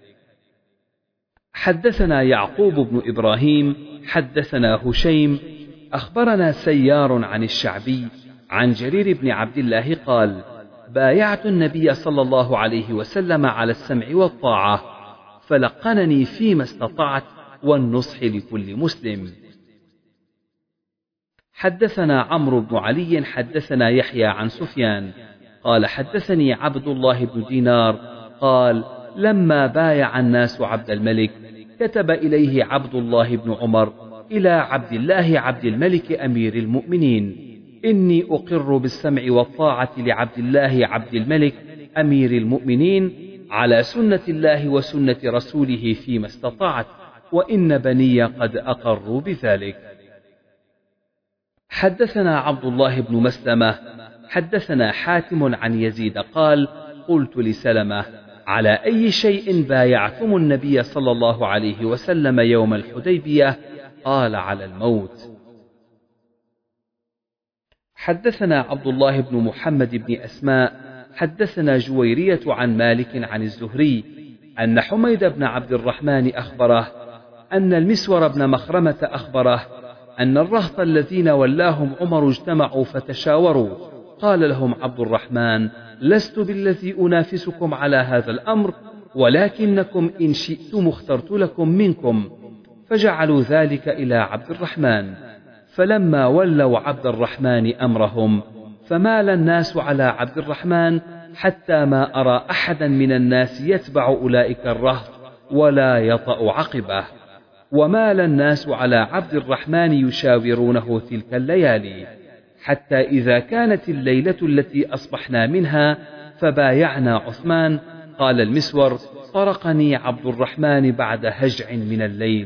حدثنا يعقوب بن إبراهيم حدثنا هشيم أخبرنا سيار عن الشعبي عن جرير بن عبد الله قال: بايعت النبي صلى الله عليه وسلم على السمع والطاعة، فلقنني فيما استطعت والنصح لكل مسلم. حدثنا عمرو بن علي حدثنا يحيى عن سفيان قال: حدثني عبد الله بن دينار قال: لما بايع الناس عبد الملك كتب إليه عبد الله بن عمر إلى عبد الله عبد الملك أمير المؤمنين: إني أقر بالسمع والطاعة لعبد الله عبد الملك أمير المؤمنين على سنة الله وسنة رسوله فيما استطعت، وإن بني قد أقروا بذلك. حدثنا عبد الله بن مسلمة حدثنا حاتم عن يزيد قال: قلت لسلمة: على أي شيء بايعتم النبي صلى الله عليه وسلم يوم الحديبية؟ قال: على الموت. حدثنا عبد الله بن محمد بن أسماء حدثنا جويرية عن مالك عن الزهري أن حميد بن عبد الرحمن أخبره أن المسور بن مخرمة أخبره أن الرهط الذين ولاهم عمر اجتمعوا فتشاوروا. قال لهم عبد الرحمن: لست بالذي أنافسكم على هذا الأمر، ولكنكم إن شئتم اخترت لكم منكم. فجعلوا ذلك إلى عبد الرحمن. فلما ولوا عبد الرحمن أمرهم فمال الناس على عبد الرحمن، حتى ما أرى أحدا من الناس يتبع أولئك الرهط ولا يطأ عقبه. ومال الناس على عبد الرحمن يشاورونه تلك الليالي، حتى إذا كانت الليلة التي أصبحنا منها فبايعنا عثمان. قال المسور: طرقني عبد الرحمن بعد هجع من الليل،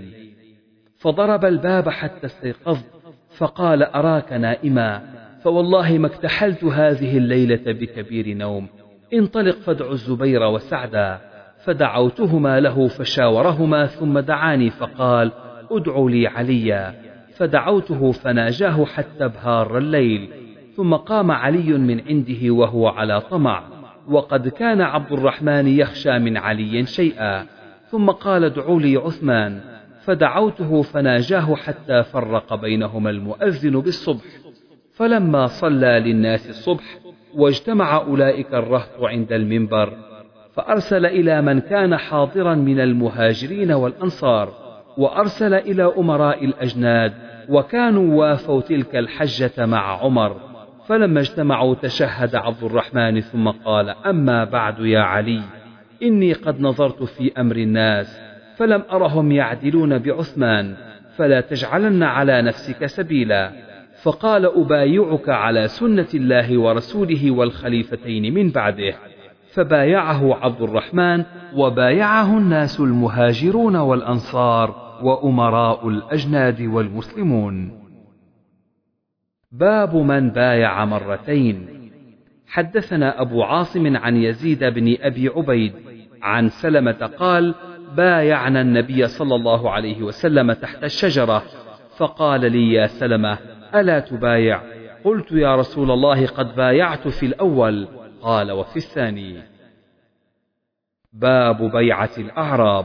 فضرب الباب حتى استيقظت، فقال: أراك نائما، فوالله ما اكتحلت هذه الليلة بكبير نوم، انطلق فادع الزبير وسعدا. فدعوتهما له فشاورهما، ثم دعاني فقال: ادعوا لي عليا. فدعوته فناجاه حتى بهار الليل، ثم قام علي من عنده وهو على طمع، وقد كان عبد الرحمن يخشى من علي شيئا. ثم قال: ادعوا لي عثمان. فدعوته فناجاه حتى فرق بينهما المؤذن بالصبح. فلما صلى للناس الصبح واجتمع أولئك الرهط عند المنبر، فأرسل إلى من كان حاضرا من المهاجرين والأنصار، وأرسل إلى أمراء الأجناد، وكانوا وافوا تلك الحجة مع عمر. فلما اجتمعوا تشهد عبد الرحمن ثم قال: أما بعد يا علي، إني قد نظرت في أمر الناس فلم أرهم يعدلون بعثمان، فلا تجعلن على نفسك سبيلا. فقال: أبايعك على سنة الله ورسوله والخليفتين من بعده. فبايعه عبد الرحمن، وبايعه الناس المهاجرون والأنصار وأمراء الأجناد والمسلمون. باب من بايع مرتين. حدثنا أبو عاصم عن يزيد بن أبي عبيد عن سلمة قال: بايعنا النبي صلى الله عليه وسلم تحت الشجرة، فقال لي: يا سلمة، ألا تبايع؟ قلت: يا رسول الله، قد بايعت في الأول. قال: وفي الثاني. باب بيعة الأعراب.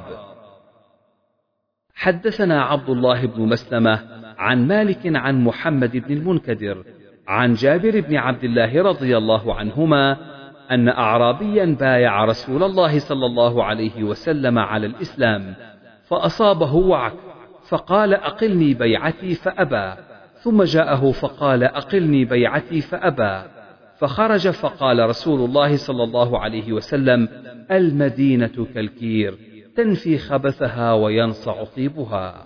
حدثنا عبد الله بن مسلمة عن مالك عن محمد بن المنكدر عن جابر بن عبد الله رضي الله عنهما أن أعرابيا بايع رسول الله صلى الله عليه وسلم على الإسلام، فأصابه وعك، فقال: أقلني بيعتي، فأبى. ثم جاءه فقال: أقلني بيعتي، فأبى. فخرج فقال رسول الله صلى الله عليه وسلم: المدينة كالكير، تنفي خبثها وينصع طيبها.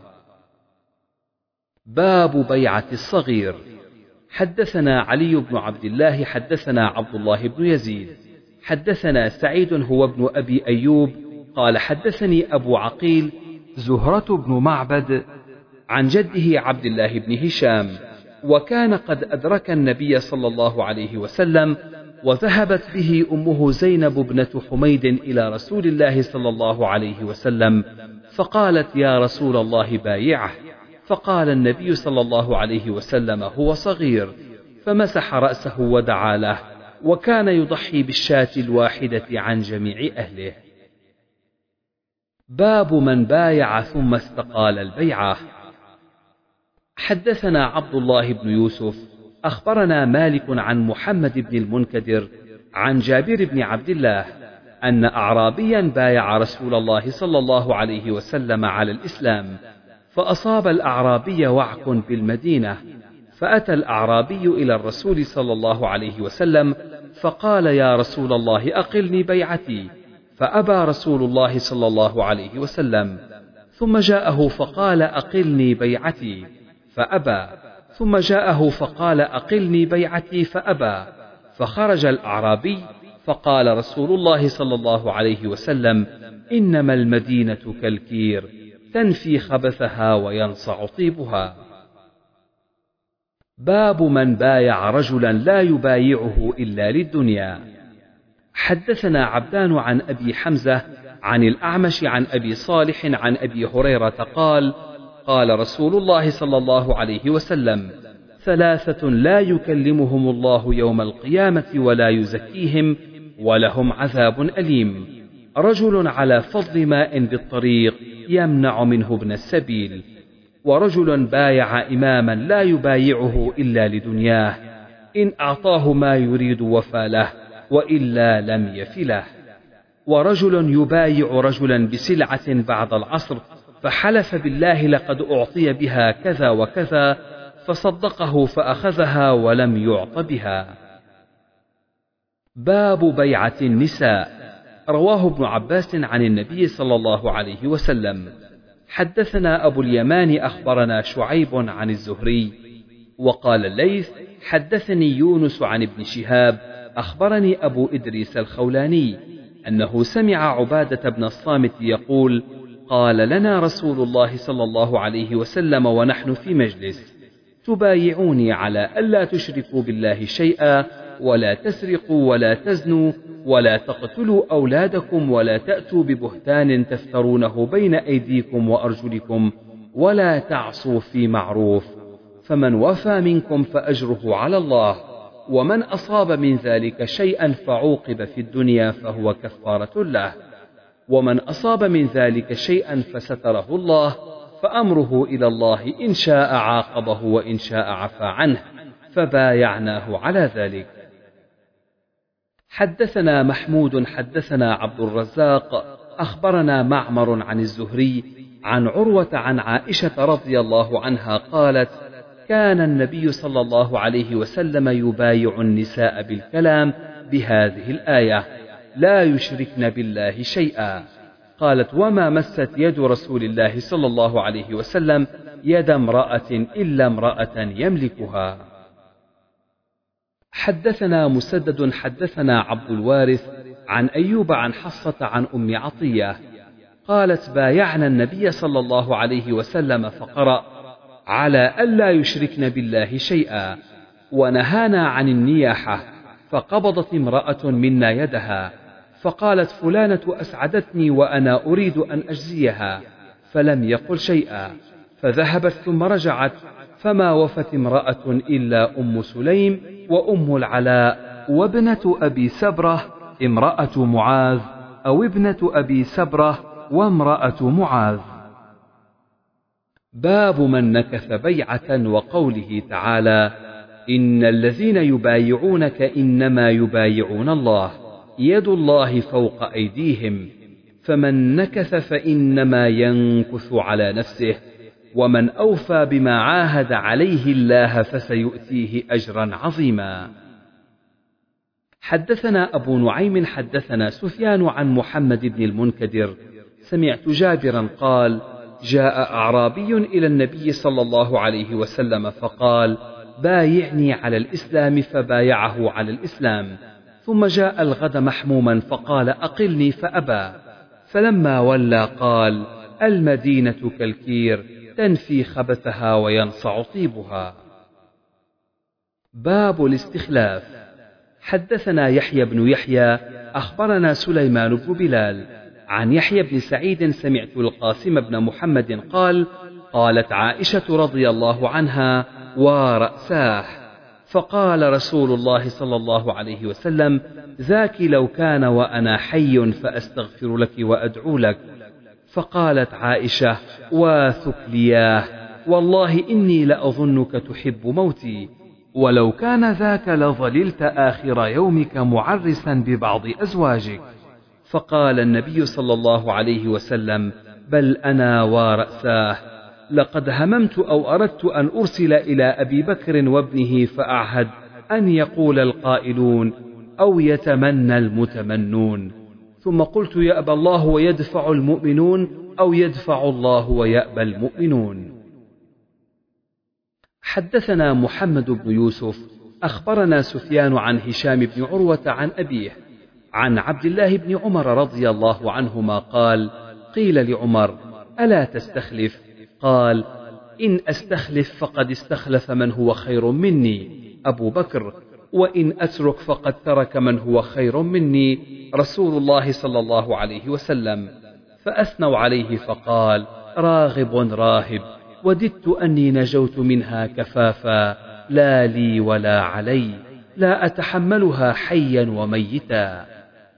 باب بيعة الصغير. حدثنا علي بن عبد الله حدثنا عبد الله بن يزيد حدثنا سعيد هو ابن أبي أيوب قال: حدثني أبو عقيل زهرة بن معبد عن جده عبد الله بن هشام، وكان قد أدرك النبي صلى الله عليه وسلم وذهبت به أمه زينب ابنة حميد إلى رسول الله صلى الله عليه وسلم، فقالت: يا رسول الله بايعه. فقال النبي صلى الله عليه وسلم: هو صغير، فمسح رأسه ودعا له، وكان يضحي بالشاة الواحدة عن جميع أهله. باب من بايع ثم استقال البيعة. حدثنا عبد الله بن يوسف أخبرنا مالك عن محمد بن المنكدر عن جابر بن عبد الله أن أعرابيا بايع رسول الله صلى الله عليه وسلم على الإسلام، فأصاب الأعرابي وعك بالمدينة، فأتى الأعرابي إلى الرسول صلى الله عليه وسلم فقال: يا رسول الله أقلني بيعتي، فأبى رسول الله صلى الله عليه وسلم. ثم جاءه فقال: أقلني بيعتي، فأبى. ثم جاءه فقال: أقلني بيعتي، فأبى. فخرج الأعرابي فقال رسول الله صلى الله عليه وسلم: إنما المدينة كالكير، تنفي خبثها وينصع طيبها. باب من بايع رجلا لا يبايعه إلا للدنيا. حدثنا عبدان عن أبي حمزة عن الأعمش عن أبي صالح عن أبي هريرة قال: قال رسول الله صلى الله عليه وسلم: ثلاثة لا يكلمهم الله يوم القيامة ولا يزكيهم ولهم عذاب أليم: رجل على فضل ماء بالطريق يمنع منه ابن السبيل، ورجل بايع إماما لا يبايعه إلا لدنياه، إن أعطاه ما يريد وفى له، وإلا لم يف له، ورجل يبايع رجلا بسلعة بعد العصر فحلف بالله لقد أعطي بها كذا وكذا، فصدقه فأخذها ولم يعط بها. باب بيعة النساء. رواه ابن عباس عن النبي صلى الله عليه وسلم. حدثنا أبو اليمان أخبرنا شعيب عن الزهري وقال الليث: حدثني يونس عن ابن شهاب أخبرني أبو إدريس الخولاني أنه سمع عبادة بن الصامت يقول: قال لنا رسول الله صلى الله عليه وسلم ونحن في مجلس: تبايعوني على ألا تشركوا بالله شيئا، ولا تسرقوا، ولا تزنوا، ولا تقتلوا أولادكم، ولا تأتوا ببهتان تفترونه بين أيديكم وأرجلكم، ولا تعصوا في معروف، فمن وفى منكم فأجره على الله، ومن أصاب من ذلك شيئا فعوقب في الدنيا فهو كفارة له، ومن أصاب من ذلك شيئا فستره الله فأمره إلى الله، إن شاء عاقبه وإن شاء عفى عنه، فبايعناه على ذلك. حدثنا محمود حدثنا عبد الرزاق أخبرنا معمر عن الزهري عن عروة عن عائشة رضي الله عنها قالت: كان النبي صلى الله عليه وسلم يبايع النساء بالكلام بهذه الآية: لا يشركن بالله شيئا. قالت: وما مست يد رسول الله صلى الله عليه وسلم يد امرأة إلا امرأة يملكها. حدثنا مسدد حدثنا عبد الوارث عن أيوب عن حصة عن أم عطية قالت: بايعنا النبي صلى الله عليه وسلم فقرأ: على ألا يشركن بالله شيئا، ونهانا عن النياحة، فقبضت امرأة منا يدها، فقالت: فلانة أسعدتني وأنا أريد أن أجزيها، فلم يقل شيئا، فذهبت ثم رجعت، فما وفت امرأة إلا أم سليم وأم العلاء وابنة أبي سبرة امرأة معاذ، أو ابنة أبي سبرة وامرأة معاذ. باب من نكث بيعة، وقوله تعالى: إن الذين يبايعونك إنما يبايعون الله، يد الله فوق أيديهم، فمن نكث فإنما ينكث على نفسه، ومن أوفى بما عاهد عليه الله فسيؤتيه أجرا عظيما. حدثنا أبو نعيم حدثنا سفيان عن محمد بن المنكدر سمعت جابرا قال: جاء أعرابي إلى النبي صلى الله عليه وسلم فقال: بايعني على الإسلام، فبايعه على الإسلام، ثم جاء الغد محموما فقال: أقلني، فأبى، فلما ولى قال: المدينة كالكير، تنفي خبثها وينصع طيبها. باب الاستخلاف. حدثنا يحيى بن يحيى أخبرنا سليمان بن بلال عن يحيى بن سعيد سمعت القاسم بن محمد قال: قالت عائشة رضي الله عنها: ورأساه. فقال رسول الله صلى الله عليه وسلم: ذاك لو كان وأنا حي فأستغفر لك وأدعو لك. فقالت عائشة: وثكلياه، والله إني لأظنك تحب موتي، ولو كان ذاك لظللت آخر يومك معرسا ببعض أزواجك. فقال النبي صلى الله عليه وسلم: بل أنا ورأساه، لقد هممت أو أردت أن أرسل إلى أبي بكر وابنه فأعهد أن يقول القائلون أو يتمنى المتمنون، ثم قلت: يأبى الله ويدفع المؤمنون، أو يدفع الله ويأبى المؤمنون. حدثنا محمد بن يوسف أخبرنا سفيان عن هشام بن عروة عن أبيه عن عبد الله بن عمر رضي الله عنهما قال: قيل لعمر: ألا تستخلف؟ قال: إن أستخلف فقد استخلف من هو خير مني، أبو بكر، وإن أترك فقد ترك من هو خير مني، رسول الله صلى الله عليه وسلم. فأثنوا عليه فقال: راغب راهب، وددت أني نجوت منها كفافا، لا لي ولا علي، لا أتحملها حيا وميتا.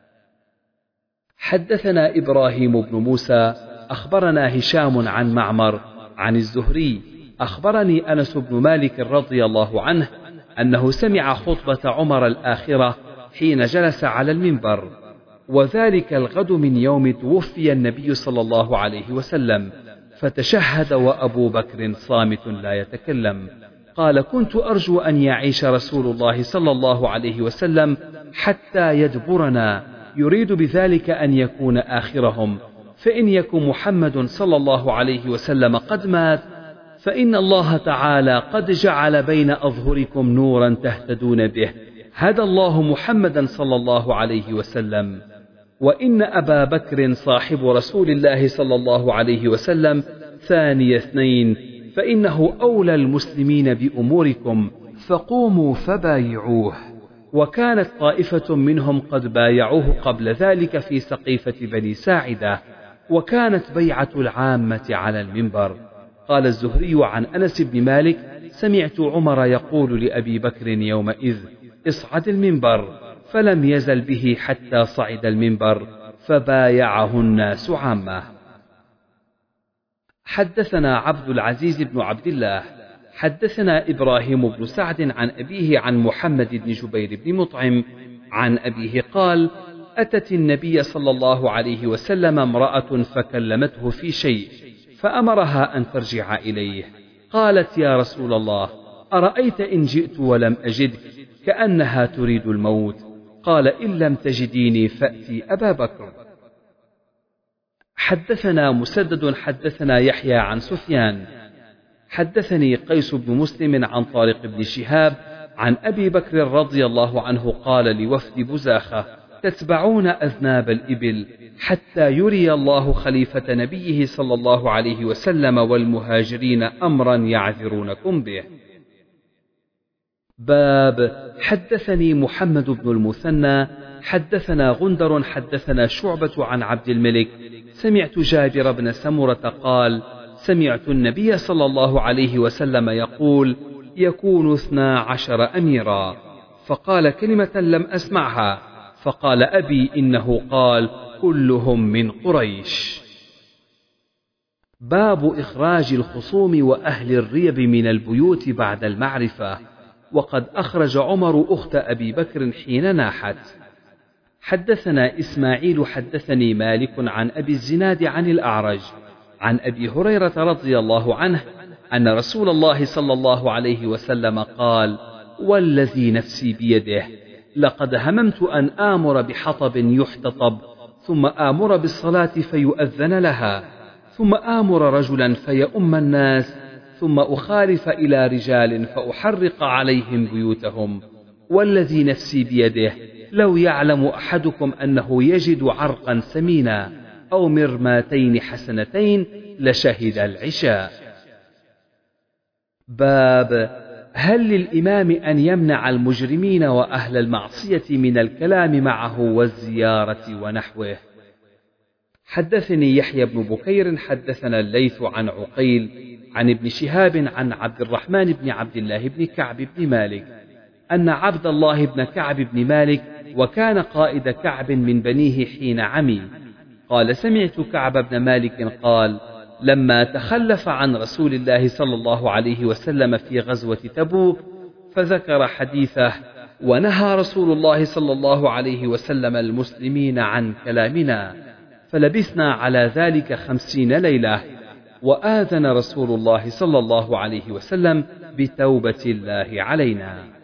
حدثنا إبراهيم بن موسى أخبرنا هشام عن معمر عن الزهري أخبرني أنس بن مالك رضي الله عنه أنه سمع خطبة عمر الآخرة حين جلس على المنبر، وذلك الغد من يوم توفي النبي صلى الله عليه وسلم، فتشهد وأبو بكر صامت لا يتكلم. قال: كنت أرجو أن يعيش رسول الله صلى الله عليه وسلم حتى يدبرنا، يريد بذلك أن يكون آخرهم، فإن يكن محمد صلى الله عليه وسلم قد مات، فإن الله تعالى قد جعل بين أظهركم نورا تهتدون به، هدى الله محمدا صلى الله عليه وسلم. وإن أبا بكر صاحب رسول الله صلى الله عليه وسلم ثاني اثنين، فإنه أولى المسلمين بأموركم، فقوموا فبايعوه. وكانت طائفة منهم قد بايعوه قبل ذلك في سقيفة بني ساعدة، وكانت بيعة العامة على المنبر. قال الزهري عن أنس بن مالك: سمعت عمر يقول لأبي بكر يومئذ: اصعد المنبر، فلم يزل به حتى صعد المنبر، فبايعه الناس عامة. حدثنا عبد العزيز بن عبد الله حدثنا إبراهيم بن سعد عن أبيه عن محمد بن جبير بن مطعم عن أبيه قال: أتت النبي صلى الله عليه وسلم امرأة فكلمته في شيء، فأمرها أن ترجع إليه. قالت: يا رسول الله، أرأيت إن جئت ولم أجدك، كأنها تريد الموت. قال: إن لم تجديني فأتي أبا بكر. حدثنا مسدد حدثنا يحيى عن سفيان حدثني قيس بن مسلم عن طارق بن شهاب عن أبي بكر رضي الله عنه قال لوفد بزاخة: تتبعون أذناب الإبل حتى يري الله خليفة نبيه صلى الله عليه وسلم والمهاجرين أمرا يعذرونكم به. باب حدثني محمد بن المثنى حدثنا غندر حدثنا شعبة عن عبد الملك سمعت جابر بن سمرة قال: سمعت النبي صلى الله عليه وسلم يقول: يكون 12 أميرا. فقال كلمة لم أسمعها، فقال أبي: إنه قال: كلهم من قريش. باب إخراج الخصوم وأهل الريب من البيوت بعد المعرفة، وقد أخرج عمر أخت أبي بكر حين ناحت. حدثنا إسماعيل حدثني مالك عن أبي الزناد عن الأعرج عن أبي هريرة رضي الله عنه أن رسول الله صلى الله عليه وسلم قال: والذي نفسي بيده، لقد هممت أن آمر بحطب يحتطب، ثم آمر بالصلاة فيؤذن لها، ثم آمر رجلا فيؤم الناس، ثم أخالف إلى رجال فأحرق عليهم بيوتهم. والذي نفسي بيده، لو يعلم أحدكم أنه يجد عرقا سمينا أو مرماتين حسنتين لشهد العشاء. باب هل للإمام أن يمنع المجرمين وأهل المعصية من الكلام معه والزيارة ونحوه؟ حدثني يحيى بن بكير حدثنا الليث عن عقيل عن ابن شهاب عن عبد الرحمن بن عبد الله بن كعب بن مالك أن عبد الله بن كعب بن مالك وكان قائد كعب من بنيه حين عمي قال سمعت كعب بن مالك قال لما تخلف عن رسول الله صلى الله عليه وسلم في غزوة تبوك فذكر حديثه ونهى رسول الله صلى الله عليه وسلم المسلمين عن كلامنا فلبثنا على ذلك 50 ليلة وآذن رسول الله صلى الله عليه وسلم بتوبة الله علينا.